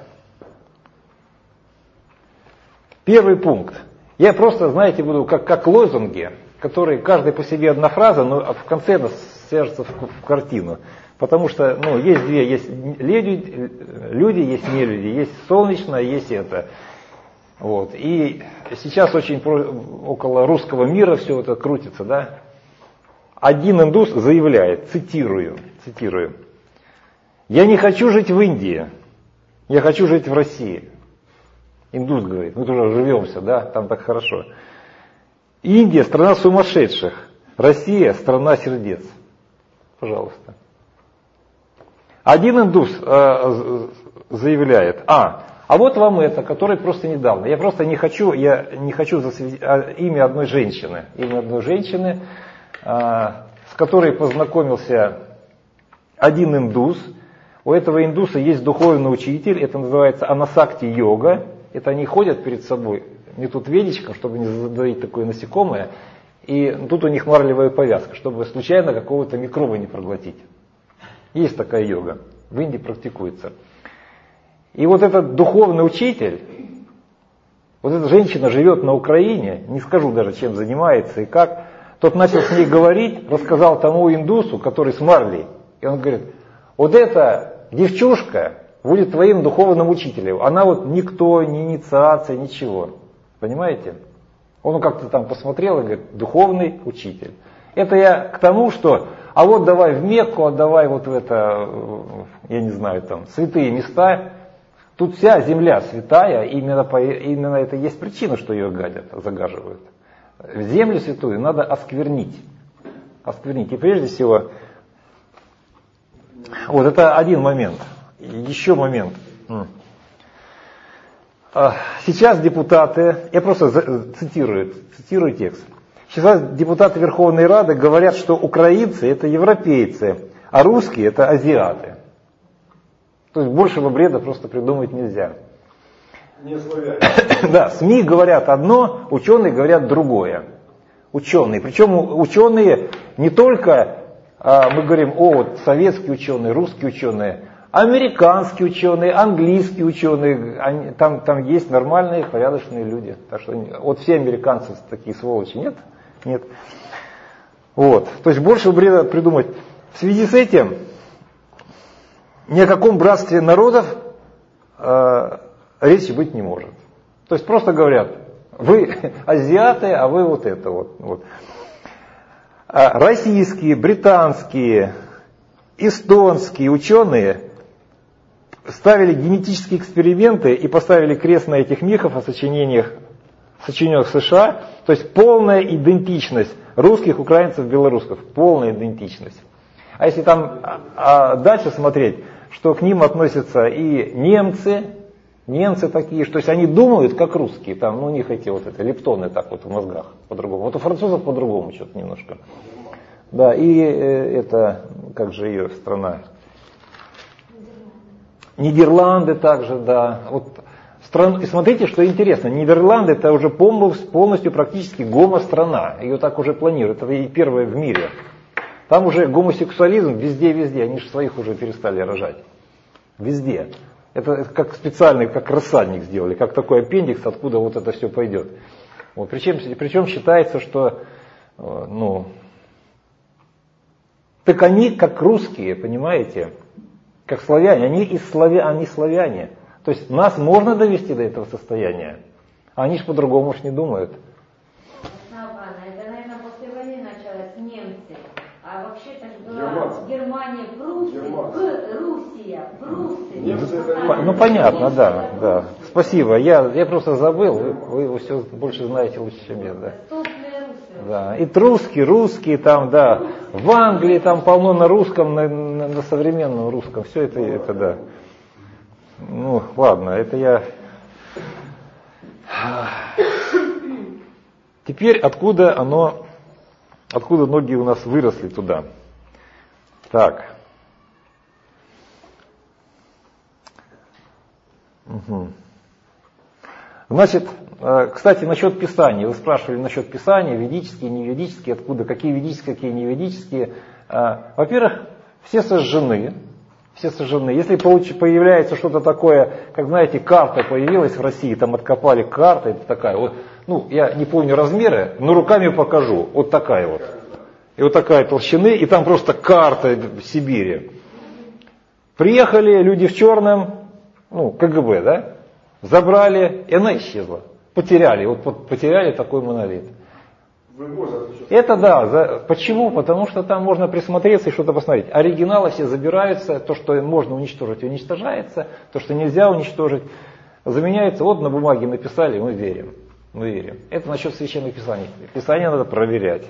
Первый пункт. Я просто, знаете, буду как, как лозунги, которые каждый по себе одна фраза, но в конце это свяжется в, в картину. Потому что ну, есть две, есть люди, люди, есть нелюди, есть солнечное, есть это. Вот. И сейчас очень про, около русского мира все это крутится, да. Один индус заявляет, цитирую, цитирую, «Я не хочу жить в Индии, я хочу жить в России». Индус говорит, мы тоже живемся, да, там так хорошо. Индия – страна сумасшедших, Россия – страна сердец. Пожалуйста. Один индус э, заявляет, а, а вот вам это, который просто недавно. Я просто не хочу, я не хочу засвидеть имя одной женщины, имя одной женщины, э, с которой познакомился один индус. У этого индуса есть духовный учитель, это называется анасакти-йога. Это они ходят перед собой, не тут ведичком, чтобы не задавить такое насекомое, и тут у них марлевая повязка, чтобы случайно какого-то микроба не проглотить. Есть такая йога, в Индии практикуется. И вот этот духовный учитель, вот эта женщина живет на Украине, не скажу даже, чем занимается и как, тот начал с ней говорить, рассказал тому индусу, который с марлей, и он говорит, вот эта девчушка будет твоим духовным учителем, она вот никто, ни инициация, ничего, понимаете? Он как-то там посмотрел и говорит, духовный учитель. Это я к тому, что, а вот давай в Мекку, а давай вот в это, я не знаю, там, святые места. Тут вся земля святая, именно, по, именно это есть причина, что ее гадят, загаживают. Землю святую надо осквернить. Осквернить. И прежде всего, вот это один момент. Еще момент. Сейчас депутаты, я просто цитирую, цитирую текст. Сейчас депутаты Верховной Рады говорят, что украинцы это европейцы, а русские это азиаты. То есть большего бреда просто придумать нельзя. Не славяне. Да, СМИ говорят одно, ученые говорят другое. Ученые. Причем ученые не только, а, мы говорим, о, вот советские ученые, русские ученые, американские ученые, английские ученые, они, там, там есть нормальные, порядочные люди. Так что вот все американцы такие сволочи, нет? Нет. Вот. То есть больше бреда придумать. В связи с этим ни о каком братстве народов э, речи быть не может. То есть просто говорят, вы азиаты, а вы вот это вот. вот. А российские, британские, эстонские ученые ставили генетические эксперименты и поставили крест на этих мифах о сочинениях, сочиненных в США. То есть полная идентичность русских, украинцев, белорусов. Полная идентичность. А если там а, а дальше смотреть, что к ним относятся и немцы, немцы такие, что то есть они думают как русские, там, ну у них эти вот это, лептоны так вот в мозгах по-другому. Вот у французов по-другому что-то немножко. Да, и э, это, как же ее страна? Нидерланды также, да. Вот стран... И смотрите, что интересно, Нидерланды это уже полностью практически гомо-страна. Ее так уже планируют, это и первая в мире. Там уже гомосексуализм везде-везде, они же своих уже перестали рожать. Везде. Это, это как специальный, как рассадник сделали, как такой аппендикс, откуда вот это все пойдет. Вот. Причем, причем считается, что, ну, так они как русские, понимаете, как славяне, они из славя, они славяне. То есть нас можно довести до этого состояния, а они же по-другому уж не думают. Это, наверное, после войны началось немцы. А вообще-то была Германия, Пруссия, Пруссия, Пруссия. Ну понятно, да, да. Спасибо. Я, я просто забыл, вы, вы все больше знаете лучше, чем я, да. Да. И русские, русские там, да. В Англии там полно на русском, на, на, на современном русском. Все это, это, да. Ну, ладно, это я. Теперь откуда оно, откуда ноги у нас выросли туда? Так. Угу. Значит, кстати, насчет Писания. Вы спрашивали насчет Писания, ведические, не ведические, откуда, какие ведические, какие не ведические. Во-первых, все сожжены. Все сожжены. Если появляется что-то такое, как, знаете, карта появилась в России, там откопали карта, это такая вот, ну, я не помню размеры, но руками покажу. Вот такая вот. И вот такая толщины, и там просто карта Сибири. Приехали люди в черном, ну, ка гэ бэ, да, забрали, и она исчезла. Потеряли, вот потеряли такой монолит. Это да, за, почему? Потому что там можно присмотреться и что-то посмотреть. Оригиналы все забираются, то, что можно уничтожить, уничтожается, то, что нельзя уничтожить, заменяется. Вот на бумаге написали, мы верим. Мы верим. Это насчет священных писаний. Писания надо проверять.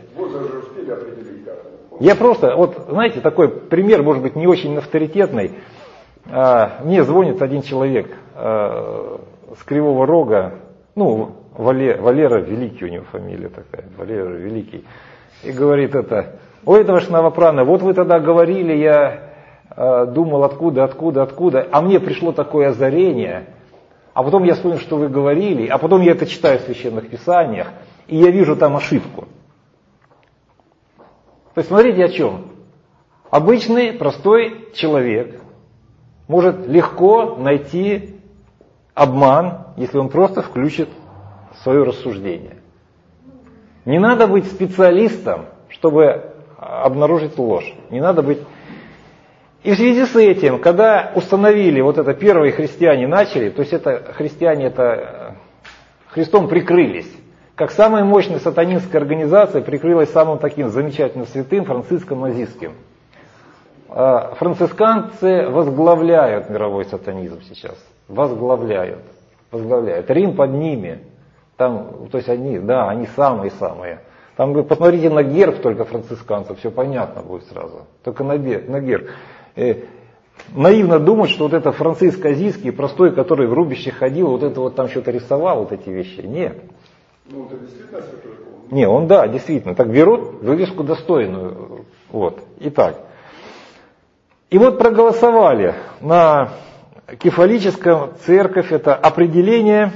Я просто, вот знаете, такой пример, может быть, не очень авторитетный. Мне звонит один человек с Кривого Рога, ну, Валера, Валера Великий у него фамилия такая, Валера Великий, и говорит это: ой, это ваш Новопрана, вот вы тогда говорили, я э, думал откуда, откуда, откуда, а мне пришло такое озарение, а потом я вспомнил, что вы говорили, а потом я это читаю в священных писаниях, и я вижу там ошибку. То есть смотрите о чем. Обычный, простой человек может легко найти обман, если он просто включит свое рассуждение. Не надо быть специалистом, чтобы обнаружить ложь. Не надо быть... И в связи с этим, когда установили, вот это первые христиане начали, то есть это христиане это Христом прикрылись, как самая мощная сатанинская организация прикрылась самым таким замечательным святым Франциском Азийским. Францисканцы возглавляют мировой сатанизм сейчас. Возглавляют. Возглавляют. Рим под ними. Там, то есть они, да, они самые-самые. Там вы посмотрите на герб только францисканцев, все понятно будет сразу. Только на, на герб. Э, наивно думать, что вот это Франциск Азийский, простой, который в рубище ходил, вот это вот там что-то рисовал, вот эти вещи. Нет. Ну, это действительно святой был? Не, он, да, действительно. Так берут вывеску достойную. Вот. Итак. И вот проголосовали на кефалическом церковь, это определение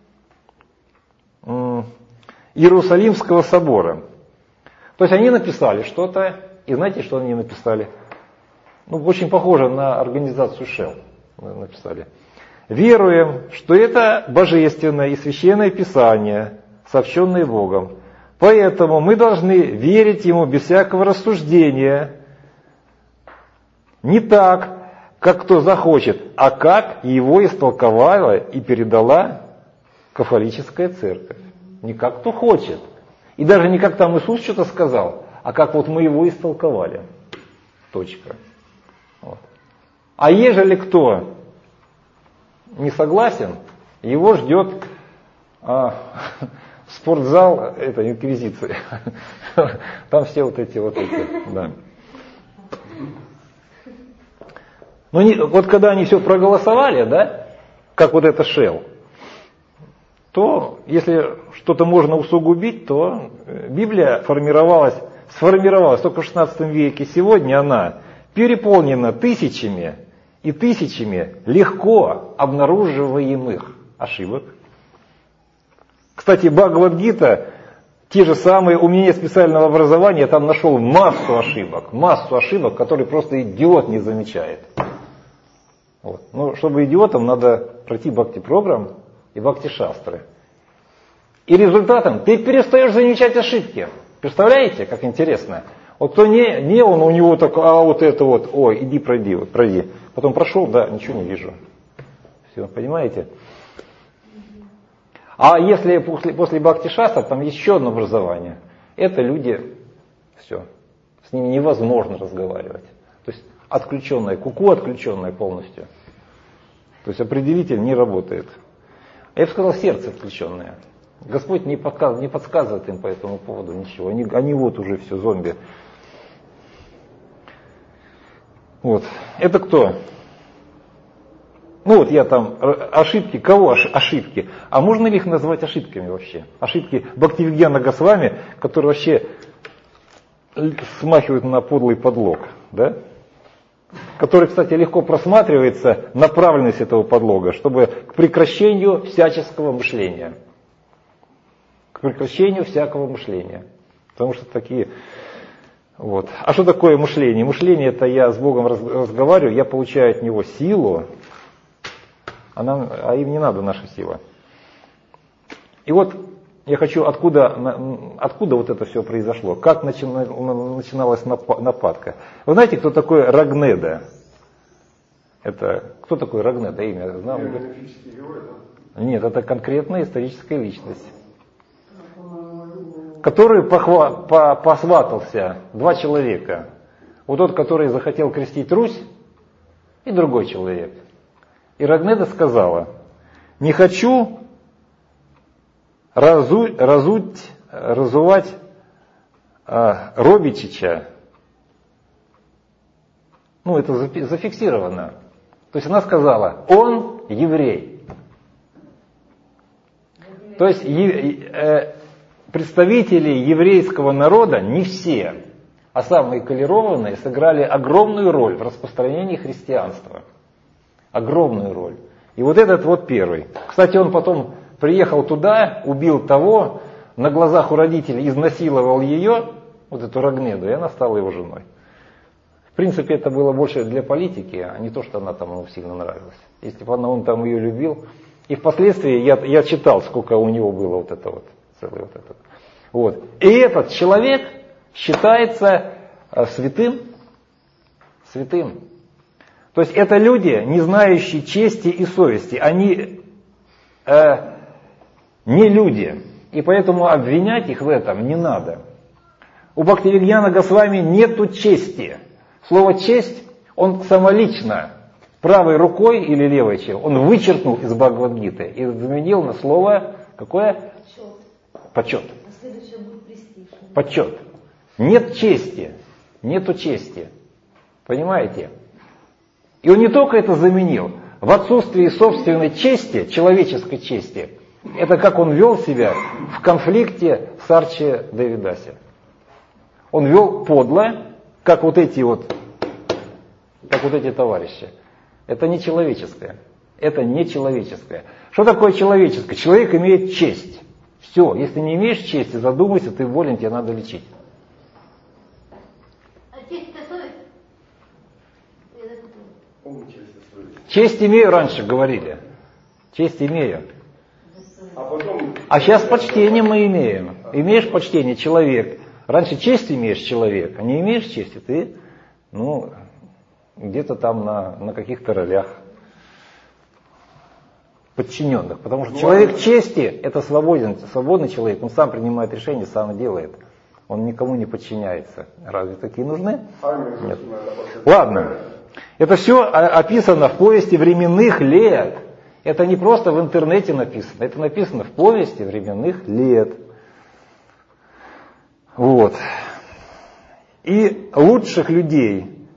Иерусалимского собора. То есть они написали что-то, и знаете, что они написали? Ну, очень похоже на организацию Шел. Написали. Веруем, что это божественное и священное писание, сообщенное Богом. Поэтому мы должны верить ему без всякого рассуждения. Не так, как кто захочет, а как его истолковала и передала кафолическая церковь. Не как кто хочет. И даже не как там Иисус что-то сказал, а как вот мы его истолковали. Точка. Вот. А ежели кто не согласен, его ждет а, спортзал, это инквизиция. Там все вот эти вот эти, да. Но не, вот когда они все проголосовали, да, как вот это Шел, то если что-то можно усугубить, то Библия формировалась, сформировалась только в шестнадцатом веке. Сегодня она переполнена тысячами и тысячами легко обнаруживаемых ошибок. Кстати, Бхагавад-гита, те же самые, у меня специального образования, я там нашел массу ошибок, массу ошибок, которые просто идиот не замечает. Вот. Но чтобы идиотам, надо пройти бхакти-программ и бхакти-шастры. И результатом ты перестаешь замечать ошибки. Представляете, как интересно? Вот кто не, не он, у него так, а вот это вот, ой, иди пройди, вот, пройди. Потом прошел, да, ничего не вижу. Все, понимаете? А если после, после бхакти-шастр, там есть еще одно образование. Это люди, все, с ними невозможно разговаривать. То есть отключенная, куку отключенная полностью. То есть определитель не работает. Я бы сказал, сердце отключенное. Господь не, подказ, не подсказывает им по этому поводу ничего. Они, они вот уже все зомби. Вот. Это кто? Ну вот я там, ошибки, кого ошибки? А можно ли их назвать ошибками вообще? Ошибки Бхактивигьяна Госвами, которые вообще смахивают на подлый подлог, да? Который, кстати, легко просматривается направленность этого подлога, чтобы к прекращению всяческого мышления. К прекращению всякого мышления. Потому что такие... Вот. А что такое мышление? Мышление — это я с Богом разговариваю, я получаю от Него силу, а, нам, а им не надо наша сила. И вот я хочу, откуда, откуда вот это все произошло, как начиналась нападка. Вы знаете, кто такой Рогнеда? Это, кто такой Рогнеда, имя знал? Нет, это конкретная историческая личность, который похва, по, посватался, два человека. Вот тот, который захотел крестить Русь, и другой человек. И Рогнеда сказала: не хочу разу, разуть, разувать а, Робичича. Ну, это зафиксировано. То есть она сказала: он еврей. То есть э, представители еврейского народа, не все, а самые колерованные, сыграли огромную роль в распространении христианства. Огромную роль. И вот этот вот первый. Кстати, он потом приехал туда, убил того, на глазах у родителей изнасиловал ее, вот эту Рогнеду, и она стала его женой. В принципе, это было больше для политики, а не то, что она там ему сильно нравилась. Если бы он там ее любил. И впоследствии я, я читал, сколько у него было вот это вот, целый вот этот. Вот. И этот человек считается э, святым, святым. То есть это люди, не знающие чести и совести. Они э, не люди. И поэтому обвинять их в этом не надо. У Бхактивигьяна Госвами нету чести. Слово «честь» он самолично, правой рукой или левой, чем, он вычеркнул из Бхагавад-гиты и заменил на слово какое? Почет. Почет. А следующее будет престиж. Почет. Нет чести. Нету чести. Понимаете? И он не только это заменил. В отсутствии собственной чести, человеческой чести, это как он вел себя в конфликте с Арчи Девидаси. Он вел подло, как вот эти вот, как вот эти товарищи. Это не человеческое. Это не человеческое. Что такое человеческое? Человек имеет честь. Все, если не имеешь чести, задумайся, ты болен, тебе надо лечить. А честь это совесть? Честь имею, раньше говорили. Честь имею. А, потом... а сейчас почтение мы имеем. Имеешь почтение, человек. Раньше честь имеешь, человек, а не имеешь чести, ты, ну, где-то там на, на каких-то ролях подчиненных. Потому что ну, человек чести – это свободен, свободный человек, он сам принимает решения, сам делает. Он никому не подчиняется. Разве такие нужны? Нет. Ладно. Это все описано в повести временных лет. Это не просто в интернете написано, это написано в повести временных лет. Вот. И лучших людей,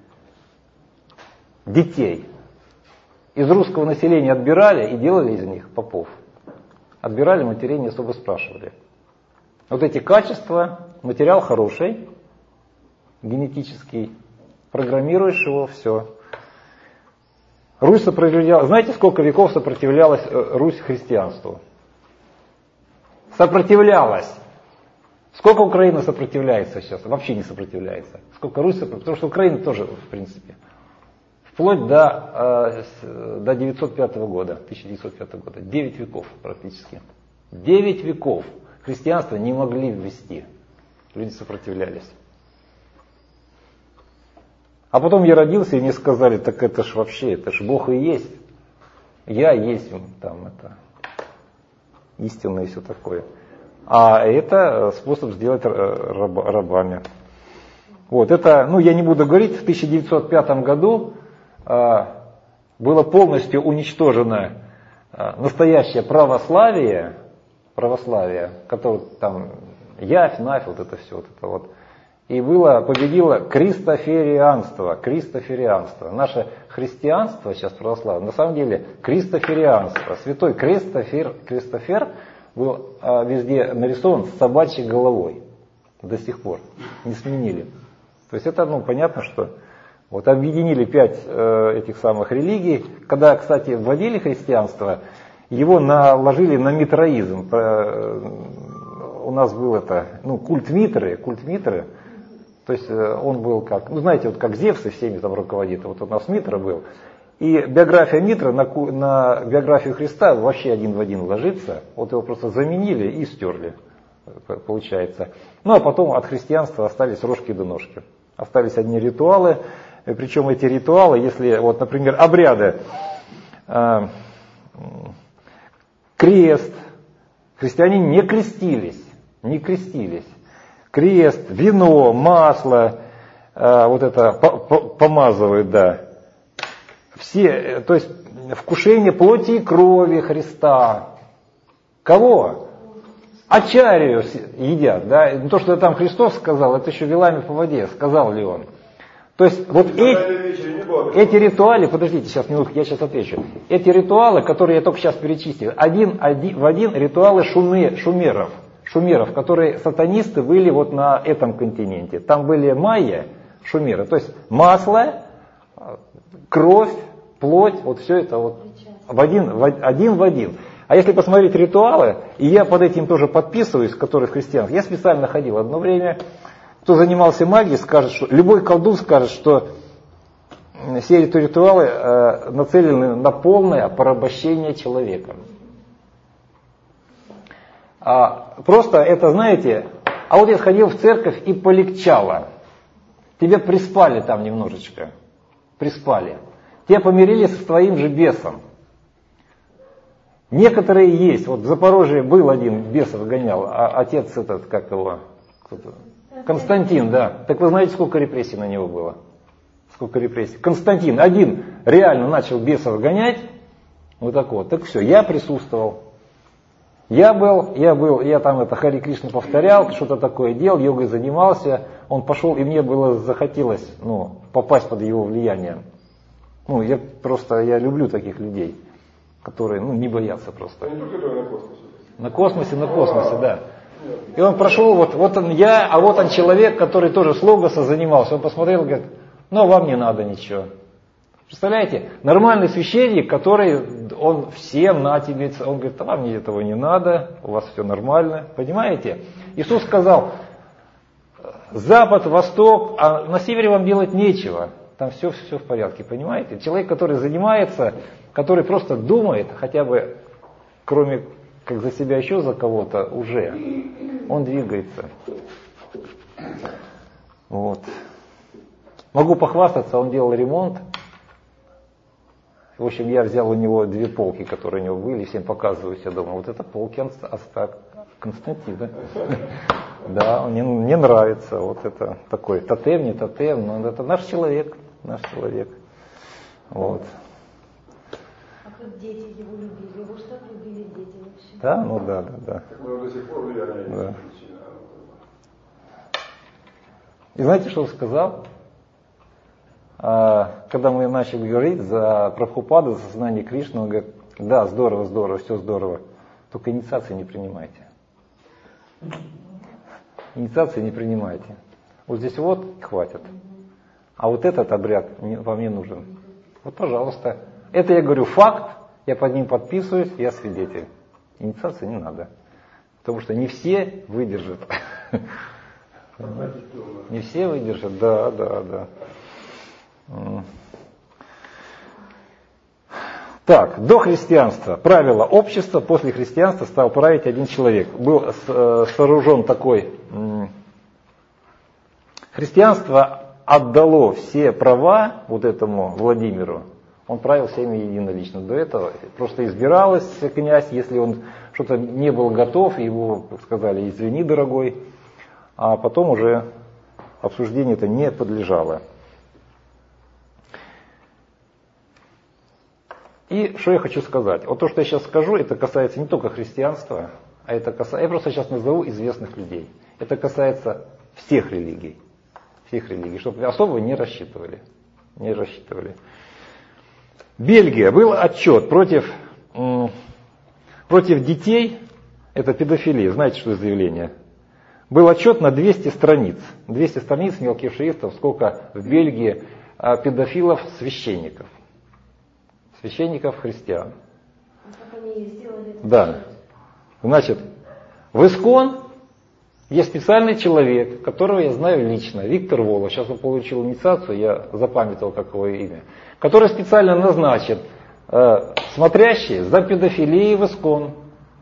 детей, из русского населения отбирали и делали из них попов. Отбирали, матерей не особо спрашивали. Вот эти качества, материал хороший, генетический, программируешь его, все. Русь сопротивлялась. Знаете, сколько веков сопротивлялась Русь христианству? Сопротивлялась. Сколько Украина сопротивляется сейчас? Вообще не сопротивляется. Сколько Русь сопротивляется? Потому что Украина тоже, в принципе. Вплоть до, э, до девятьсот пятого года, тысяча девятьсот пятого года. Девять веков практически. Девять веков христианство не могли ввести. Люди сопротивлялись. А потом я родился, и мне сказали: так это ж вообще, это ж Бог и есть. Я есть там это истинное и все такое. А это способ сделать раб, рабами. Вот это, ну я не буду говорить, в тысяча девятьсот пятом году а, было полностью уничтожено а, настоящее православие, православие, которое там явь, нафь, вот это все, вот это вот. И было, победило кристоферианство, кристоферианство. Наше христианство сейчас православное, на самом деле кристоферианство. Святой Кристофер, Кристофер был а, везде нарисован с собачьей головой до сих пор, не сменили. То есть это, ну, понятно, что вот объединили пять э, этих самых религий. Когда, кстати, вводили христианство, его наложили на митроизм. Э, у нас был это, ну, культ Митры, культ Митры. То есть э, он был как, ну, знаете, вот как Зевс и всеми там руководит. Вот у нас Митра был. И биография Митра на, на биографию Христа вообще один в один ложится. Вот его просто заменили и стерли, получается. Ну а потом от христианства остались рожки до ножки. Остались одни ритуалы. Причем эти ритуалы, если, вот, например, обряды, э, крест, христиане не крестились, не крестились. Крест, вино, масло, э, вот это помазывают, да. Все, то есть вкушение плоти и крови Христа. Кого? Ачарию едят, да. То, что там Христос сказал, это еще вилами по воде, сказал ли он. То есть вот эти, эти ритуалы, подождите, сейчас минутку, я сейчас отвечу. Эти ритуалы, которые я только сейчас перечислил, один, один в один ритуалы шуме, шумеров, шумеров, которые сатанисты были вот на этом континенте. Там были майя, шумеры, то есть масло, кровь, плоть, вот все это вот в один, в один в один. А если посмотреть ритуалы, и я под этим тоже подписываюсь, которые в христианстве, я специально ходил одно время. Кто занимался магией, скажет, что любой колдун скажет, что все эти ритуалы э, нацелены на полное порабощение человека. А, просто это, знаете, а вот я сходил в церковь и полегчало. Тебя приспали там немножечко. Приспали. Тебя помирили со твоим же бесом. Некоторые есть. Вот в Запорожье был один бесов гонял, а отец этот, как его... Константин, да. Так вы знаете, сколько репрессий на него было? Сколько репрессий? Константин один реально начал бесов гонять. Вот так вот. Так все, я присутствовал. Я был, я был, я там это Хари Кришна повторял, что-то такое делал, йогой занимался. Он пошел, и мне было захотелось, ну, попасть под его влияние. Ну, я просто, я люблю таких людей, которые, ну, не боятся просто. Они только на космосе. На космосе, на космосе, да. И он прошел, вот, вот он я, а вот он человек, который тоже с логоса занимался. Он посмотрел и говорит, ну вам не надо ничего. Представляете, нормальный священник, который, он всем на тебе, он говорит, а вам мне этого не надо, у вас все нормально. Понимаете? Иисус сказал, запад, восток, а на севере вам делать нечего. Там все, все в порядке, понимаете? Человек, который занимается, который просто думает, хотя бы, кроме... как за себя еще за кого-то уже, он двигается. Вот. Могу похвастаться, он делал ремонт. В общем, я взял у него две полки, которые у него были, всем показываю себя дома. Вот это полки Остап Константина. Да, мне, мне нравится. Вот это такой тотем, не тотем, но это наш человек, наш человек. Вот. Дети его любили, его что любили дети вообще? Да, ну да, да, да. Мы до сих пор влияем. Да. И знаете, что он сказал? А, когда мы начали говорить за Прабхупаду, за сознание Кришны, он говорит, да, здорово, здорово, все здорово, только инициации не принимайте. Инициации не принимайте. Вот здесь вот хватит. А вот этот обряд вам не нужен. Вот, пожалуйста. Это я говорю факт, я под ним подписываюсь, я свидетель. Инициации не надо. Потому что не все выдержат. Не все выдержат, да, да, да. Так, до христианства. Правило общества, после христианства стал править один человек. Был сооружен такой... Христианство отдало все права вот этому Владимиру. Он правил всеми единолично. До этого просто избиралось князь, если он что-то не был готов, его сказали, извини, дорогой, а потом уже обсуждению это не подлежало. И что я хочу сказать? Вот то, что я сейчас скажу, это касается не только христианства, а это касается, я просто сейчас назову известных людей. Это касается всех религий. Всех религий, чтобы особо не рассчитывали. Не рассчитывали. Бельгия. Был отчет против, против детей, это педофилия, знаете, что это заявление? Был отчет на двести страниц. двести страниц мелких шрифтов, сколько в Бельгии педофилов священников. Священников христиан. Как они сделали это? Да. Значит, в Искон Есть специальный человек, которого я знаю лично, Виктор Волов. Сейчас он получил инициацию, я запамятовал, как его имя. Который специально назначен э, смотрящий за педофилией в ИСКОН.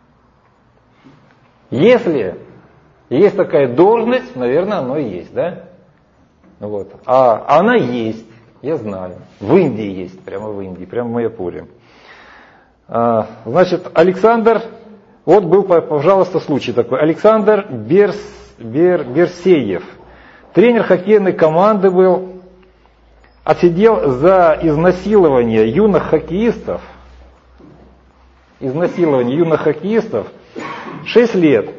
Если есть такая должность, наверное, оно и есть, да? Вот. А она есть, я знаю. В Индии есть, прямо в Индии, прямо в Майяпуре. А, значит, Александр, вот был, пожалуйста, случай такой. Александр Берс, Бер, Берсеев, тренер хоккейной команды был, отсидел за изнасилование юных хоккеистов, изнасилование юных хоккеистов шесть лет.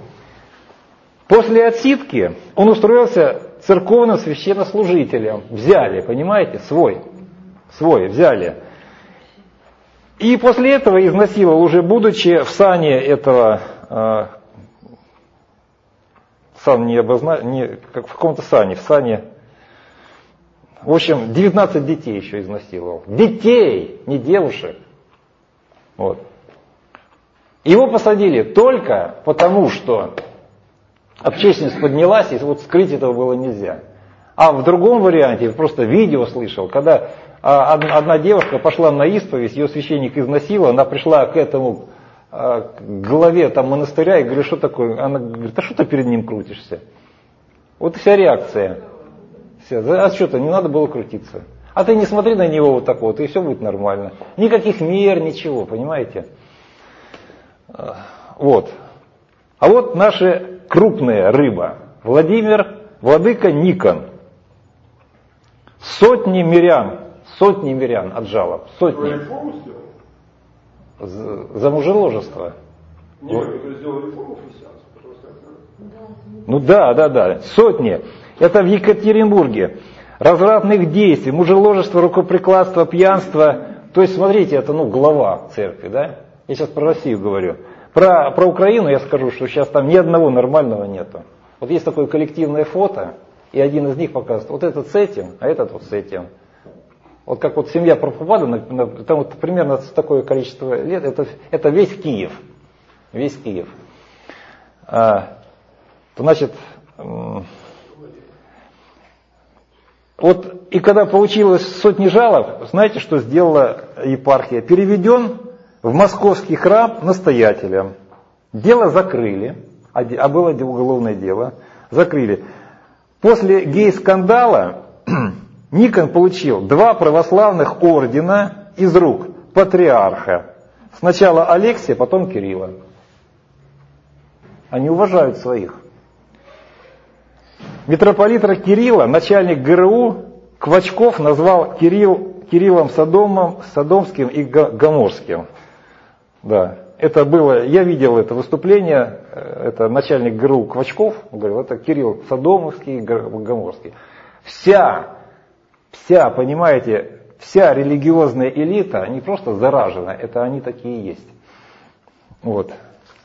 После отсидки он устроился церковным священнослужителем. Взяли, понимаете, свой, свой взяли. И после этого изнасиловал, уже будучи в сане этого, э, сан не обозначил, не, как в каком-то сане, в сане, в общем, девятнадцать детей еще изнасиловал. Детей, не девушек. Вот. Его посадили только потому, что общественность поднялась, и вот скрыть этого было нельзя. А в другом варианте, я просто видео слышал, когда одна девушка пошла на исповедь, ее священник изнасиловал, она пришла к этому, к главе там монастыря и говорит, что такое? Она говорит, а что ты перед ним крутишься? Вот вся реакция. Вся. А что-то, не надо было крутиться. А ты не смотри на него вот так вот, и все будет нормально. Никаких мер, ничего, понимаете? Вот. А вот наша крупная рыба. Владимир, владыка Никон. Сотни мирян, сотни мирян от жалоб. Сотни. За, за мужеложество. Не, вот. Кто сделал реформу христианскую, пожалуйста. Ну да, да, да. Сотни. Это в Екатеринбурге. Развратных действий, мужеложество, рукоприкладство, пьянство. То есть, смотрите, это ну глава церкви, да? Я сейчас про Россию говорю. Про, про Украину я скажу, что сейчас там ни одного нормального нету. Вот есть такое коллективное фото, и один из них показывает, вот этот с этим, а этот вот с этим. Вот как вот семья Прабхупады, там вот примерно такое количество лет, это, это весь Киев. Весь Киев. А, значит, вот и когда получилось сотни жалоб, знаете, что сделала епархия? Переведен в московский храм настоятелем. Дело закрыли, а было уголовное дело, закрыли. После гей-скандала Никон получил два православных ордена из рук патриарха. Сначала Алексия, потом Кирилла. Они уважают своих. Митрополита Кирилла, начальник ГРУ, Квачков назвал Кирилл, Кириллом Содомом, Содомским и Гоморским. Да, это было, я видел это выступление, это начальник ГРУ Квачков, говорил, это Кирилл Содомовский и Гоморский. Вся, вся, понимаете, вся религиозная элита, не просто заражена, это они такие и есть. Вот.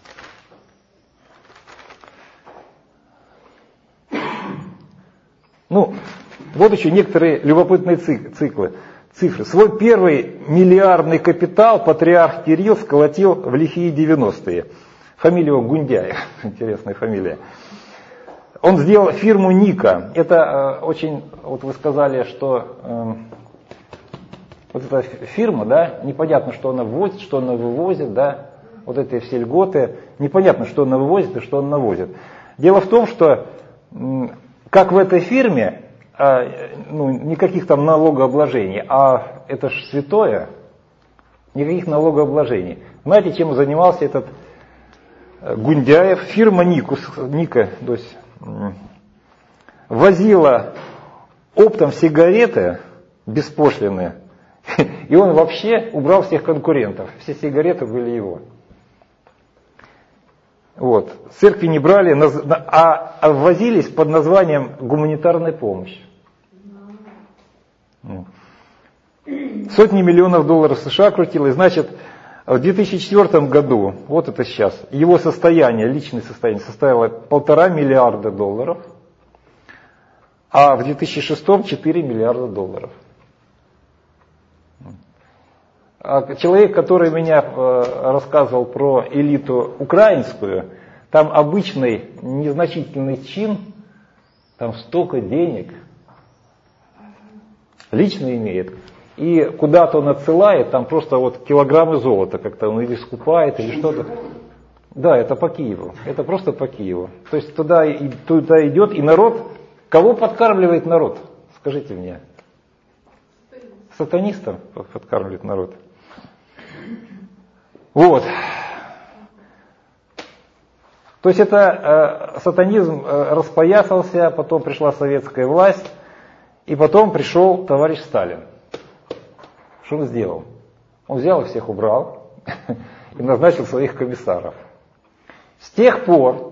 Ну, вот еще некоторые любопытные циклы. Цифры. Свой первый миллиардный капитал патриарх Кирилл сколотил в лихие девяностые. Фамилия его Гундяев, интересная фамилия. Он сделал фирму Ника. Это э, очень, вот вы сказали, что э, вот эта фирма, да, непонятно, что она ввозит, что она вывозит, да, вот эти все льготы, непонятно, что она вывозит и что она навозит. Дело в том, что э, как в этой фирме, ну, никаких там налогообложений, а это же святое, никаких налогообложений. Знаете, чем занимался этот Гундяев? Фирма Никус, Ника, то есть, возила оптом сигареты беспошлиные, и он вообще убрал всех конкурентов, все сигареты были его. Вот. Церкви не брали, а ввозились под названием гуманитарная помощь. Сотни миллионов долларов США крутилось. Значит, в две тысячи четвёртом году, вот это сейчас, его состояние, личное состояние составило полтора миллиарда долларов, а в две тысячи шестом четыре миллиарда долларов. Человек, который меня рассказывал про элиту украинскую, Там обычный незначительный чин, там столько денег лично имеет. И куда-то он отсылает, там просто вот килограммы золота как-то он или скупает, или что-то. Да, это по Киеву. Это просто по Киеву. То есть туда, и, туда идет, и народ, кого подкармливает народ? Скажите мне. Сатанистов подкармливает народ. Вот. То есть это э, сатанизм э, распоясался, потом пришла советская власть, и потом пришел товарищ Сталин. Что он сделал? Он взял и всех убрал и назначил своих комиссаров. С тех пор,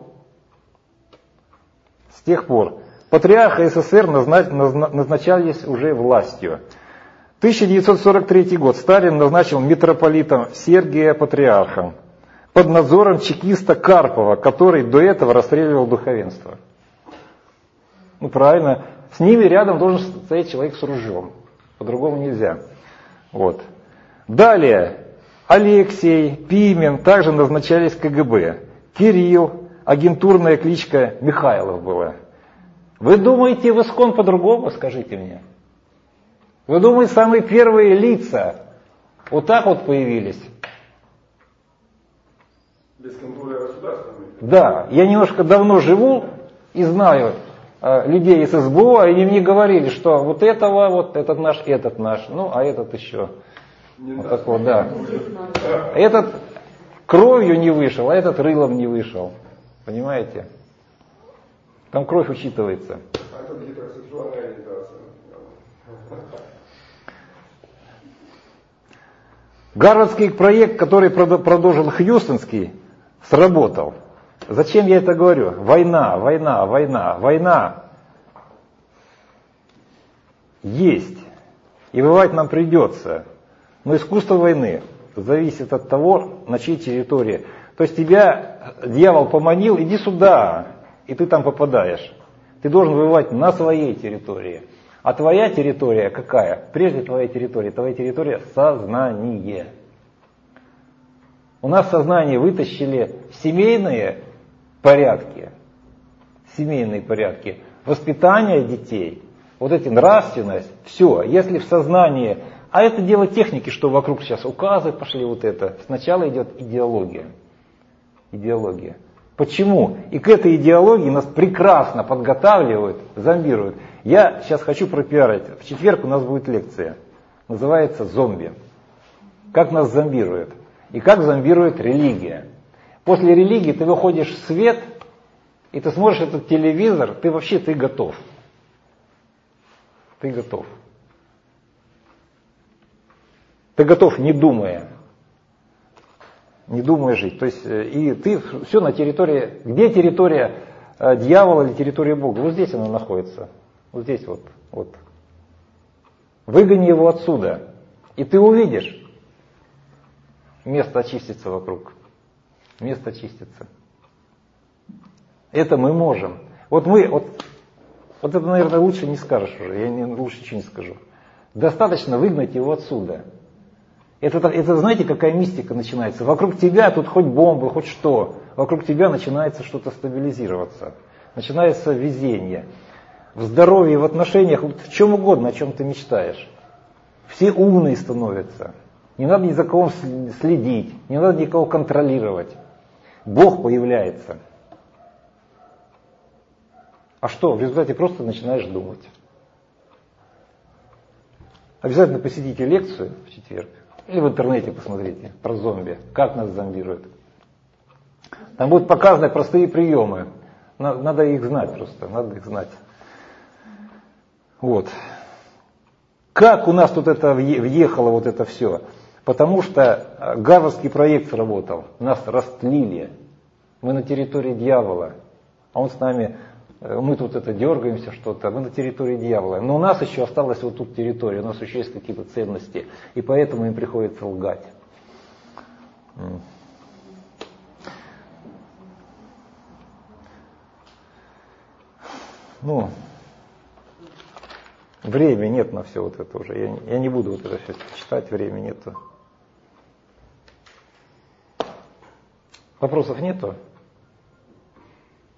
с тех пор патриархи СССР назнач, назна, назначались уже властью. тысяча девятьсот сорок третий год Сталин назначил митрополитом Сергия патриархом под надзором чекиста Карпова, который до этого расстреливал духовенство. Ну правильно, с ними рядом должен стоять человек с ружьем, по-другому нельзя. Вот. Далее Алексей, Пимен также назначались КГБ. Кирилл, агентурная кличка Михайлов была. Вы думаете, в ИСКОН по-другому, скажите мне? Вы думаете, самые первые лица вот так вот появились? Без контроля государства? Да, я немножко давно живу и знаю э, людей из СБУ, они мне говорили, что вот этого, вот этот наш, этот наш, ну а этот еще. Не вот такой, да. Этот кровью не вышел, а этот рылом не вышел. Понимаете? Там кровь учитывается. А это гетеросексуальная ориентация. Гарвардский проект, который продолжил Хьюстонский, сработал. Зачем я это говорю? Война, война, война, война есть. И воевать нам придется. Но искусство войны зависит от того, на чьей территории. То есть тебя дьявол поманил, иди сюда, и ты там попадаешь. Ты должен воевать на своей территории. А твоя территория какая? Прежде твоя территория, твоя территория сознание. У нас сознание вытащили в семейные порядки, семейные порядки, воспитание детей, вот эти нравственность, все, если в сознании, а это дело техники, что вокруг сейчас указы пошли, вот это, сначала идет идеология, идеология. Почему? И к этой идеологии нас прекрасно подготавливают, зомбируют. Я сейчас хочу пропиарить. В четверг у нас будет лекция. Называется «Зомби». Как нас зомбируют. И как зомбирует религия. После религии ты выходишь в свет, и ты смотришь этот телевизор, ты вообще ты готов. Ты готов. Ты готов, не думая. Не думая жить. То есть, и ты все на территории, где территория э, дьявола или территория Бога? Вот здесь она находится. Вот здесь вот, вот. Выгони его отсюда, и ты увидишь. Место очистится вокруг. Место очистится. Это мы можем. Вот мы, вот, вот это, наверное, лучше не скажешь уже. Я не, лучше ничего не скажу. Достаточно выгнать его отсюда. Это, это, знаете, какая мистика начинается? Вокруг тебя тут хоть бомбы, хоть что. Вокруг тебя начинается что-то стабилизироваться. Начинается везение. В здоровье, в отношениях, в чем угодно, о чем ты мечтаешь. Все умные становятся. Не надо ни за кого следить, не надо никого контролировать. Бог появляется. А что? В результате просто начинаешь думать. Обязательно посетите лекцию в четверг. Или в интернете посмотрите про зомби. Как нас зомбируют. Там будут показаны простые приемы. Надо их знать просто. Надо их знать. Вот. Как у нас тут это въехало, вот это все? Потому что гарвардский проект сработал. Нас растлили. Мы на территории дьявола. А он с нами, мы тут это дергаемся что-то, мы на территории дьявола. Но у нас еще осталась вот тут территория, у нас еще есть какие-то ценности. И поэтому им приходится лгать. Ну, времени нет на все вот это уже. Я, я не буду вот это все читать, времени нету. Вопросов нету?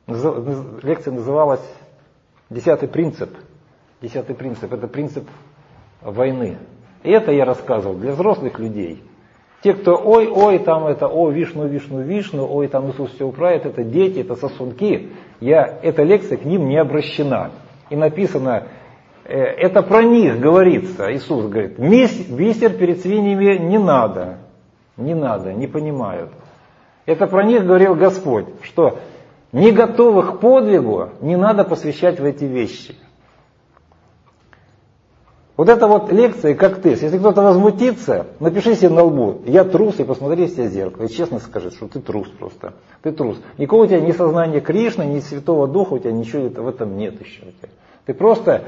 Лекция называлась «Десятый принцип». Десятый принцип – это принцип войны. И это я рассказывал для взрослых людей. Те, кто ой-ой, там это, о, Вишну, Вишну, Вишну, ой, там Иисус все управит, это дети, это сосунки. Я, эта лекция к ним не обращена. И написано, э, это про них говорится. Иисус говорит, бисер перед свиньями не надо, не надо, не понимают. Это про них говорил Господь, что не готовых к подвигу не надо посвящать в эти вещи. Вот это вот лекция как тест. Если кто-то возмутится, напиши себе на лбу, я трус, и посмотри в себя в зеркало. И честно скажи, что ты трус просто. Ты трус. Никакого у тебя ни сознания Кришны, ни Святого Духа, у тебя ничего в этом нет еще. Ты просто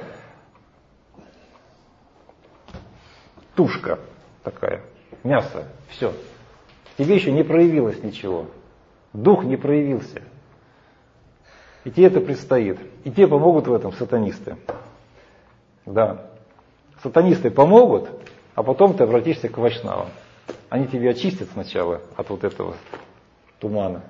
тушка такая, мясо, все. В тебе еще не проявилось ничего. Дух не проявился. И тебе это предстоит. И тебе помогут в этом сатанисты. Да. Сатанисты помогут, а потом ты обратишься к вайшнавам. Они тебе очистят сначала от вот этого тумана.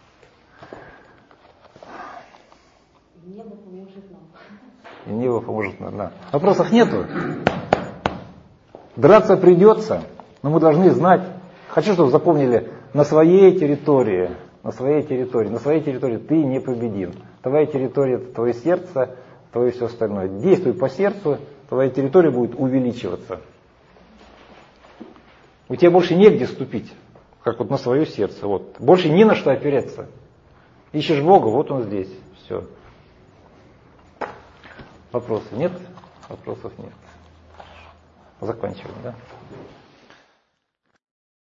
И небо поможет нам. И небо поможет нам, да. Вопросов нету? Драться придется, но мы должны знать. Хочу, чтобы запомнили, на своей территории, на своей территории, на своей территории ты непобедим. Твоя территория – это твое сердце, твое все остальное. Действуй по сердцу, твоя территория будет увеличиваться. У тебя больше негде ступить, как вот на свое сердце. Вот. Больше ни на что опереться. Ищешь Бога, вот он здесь. Все. Вопросов нет? Вопросов нет. Заканчиваем, да?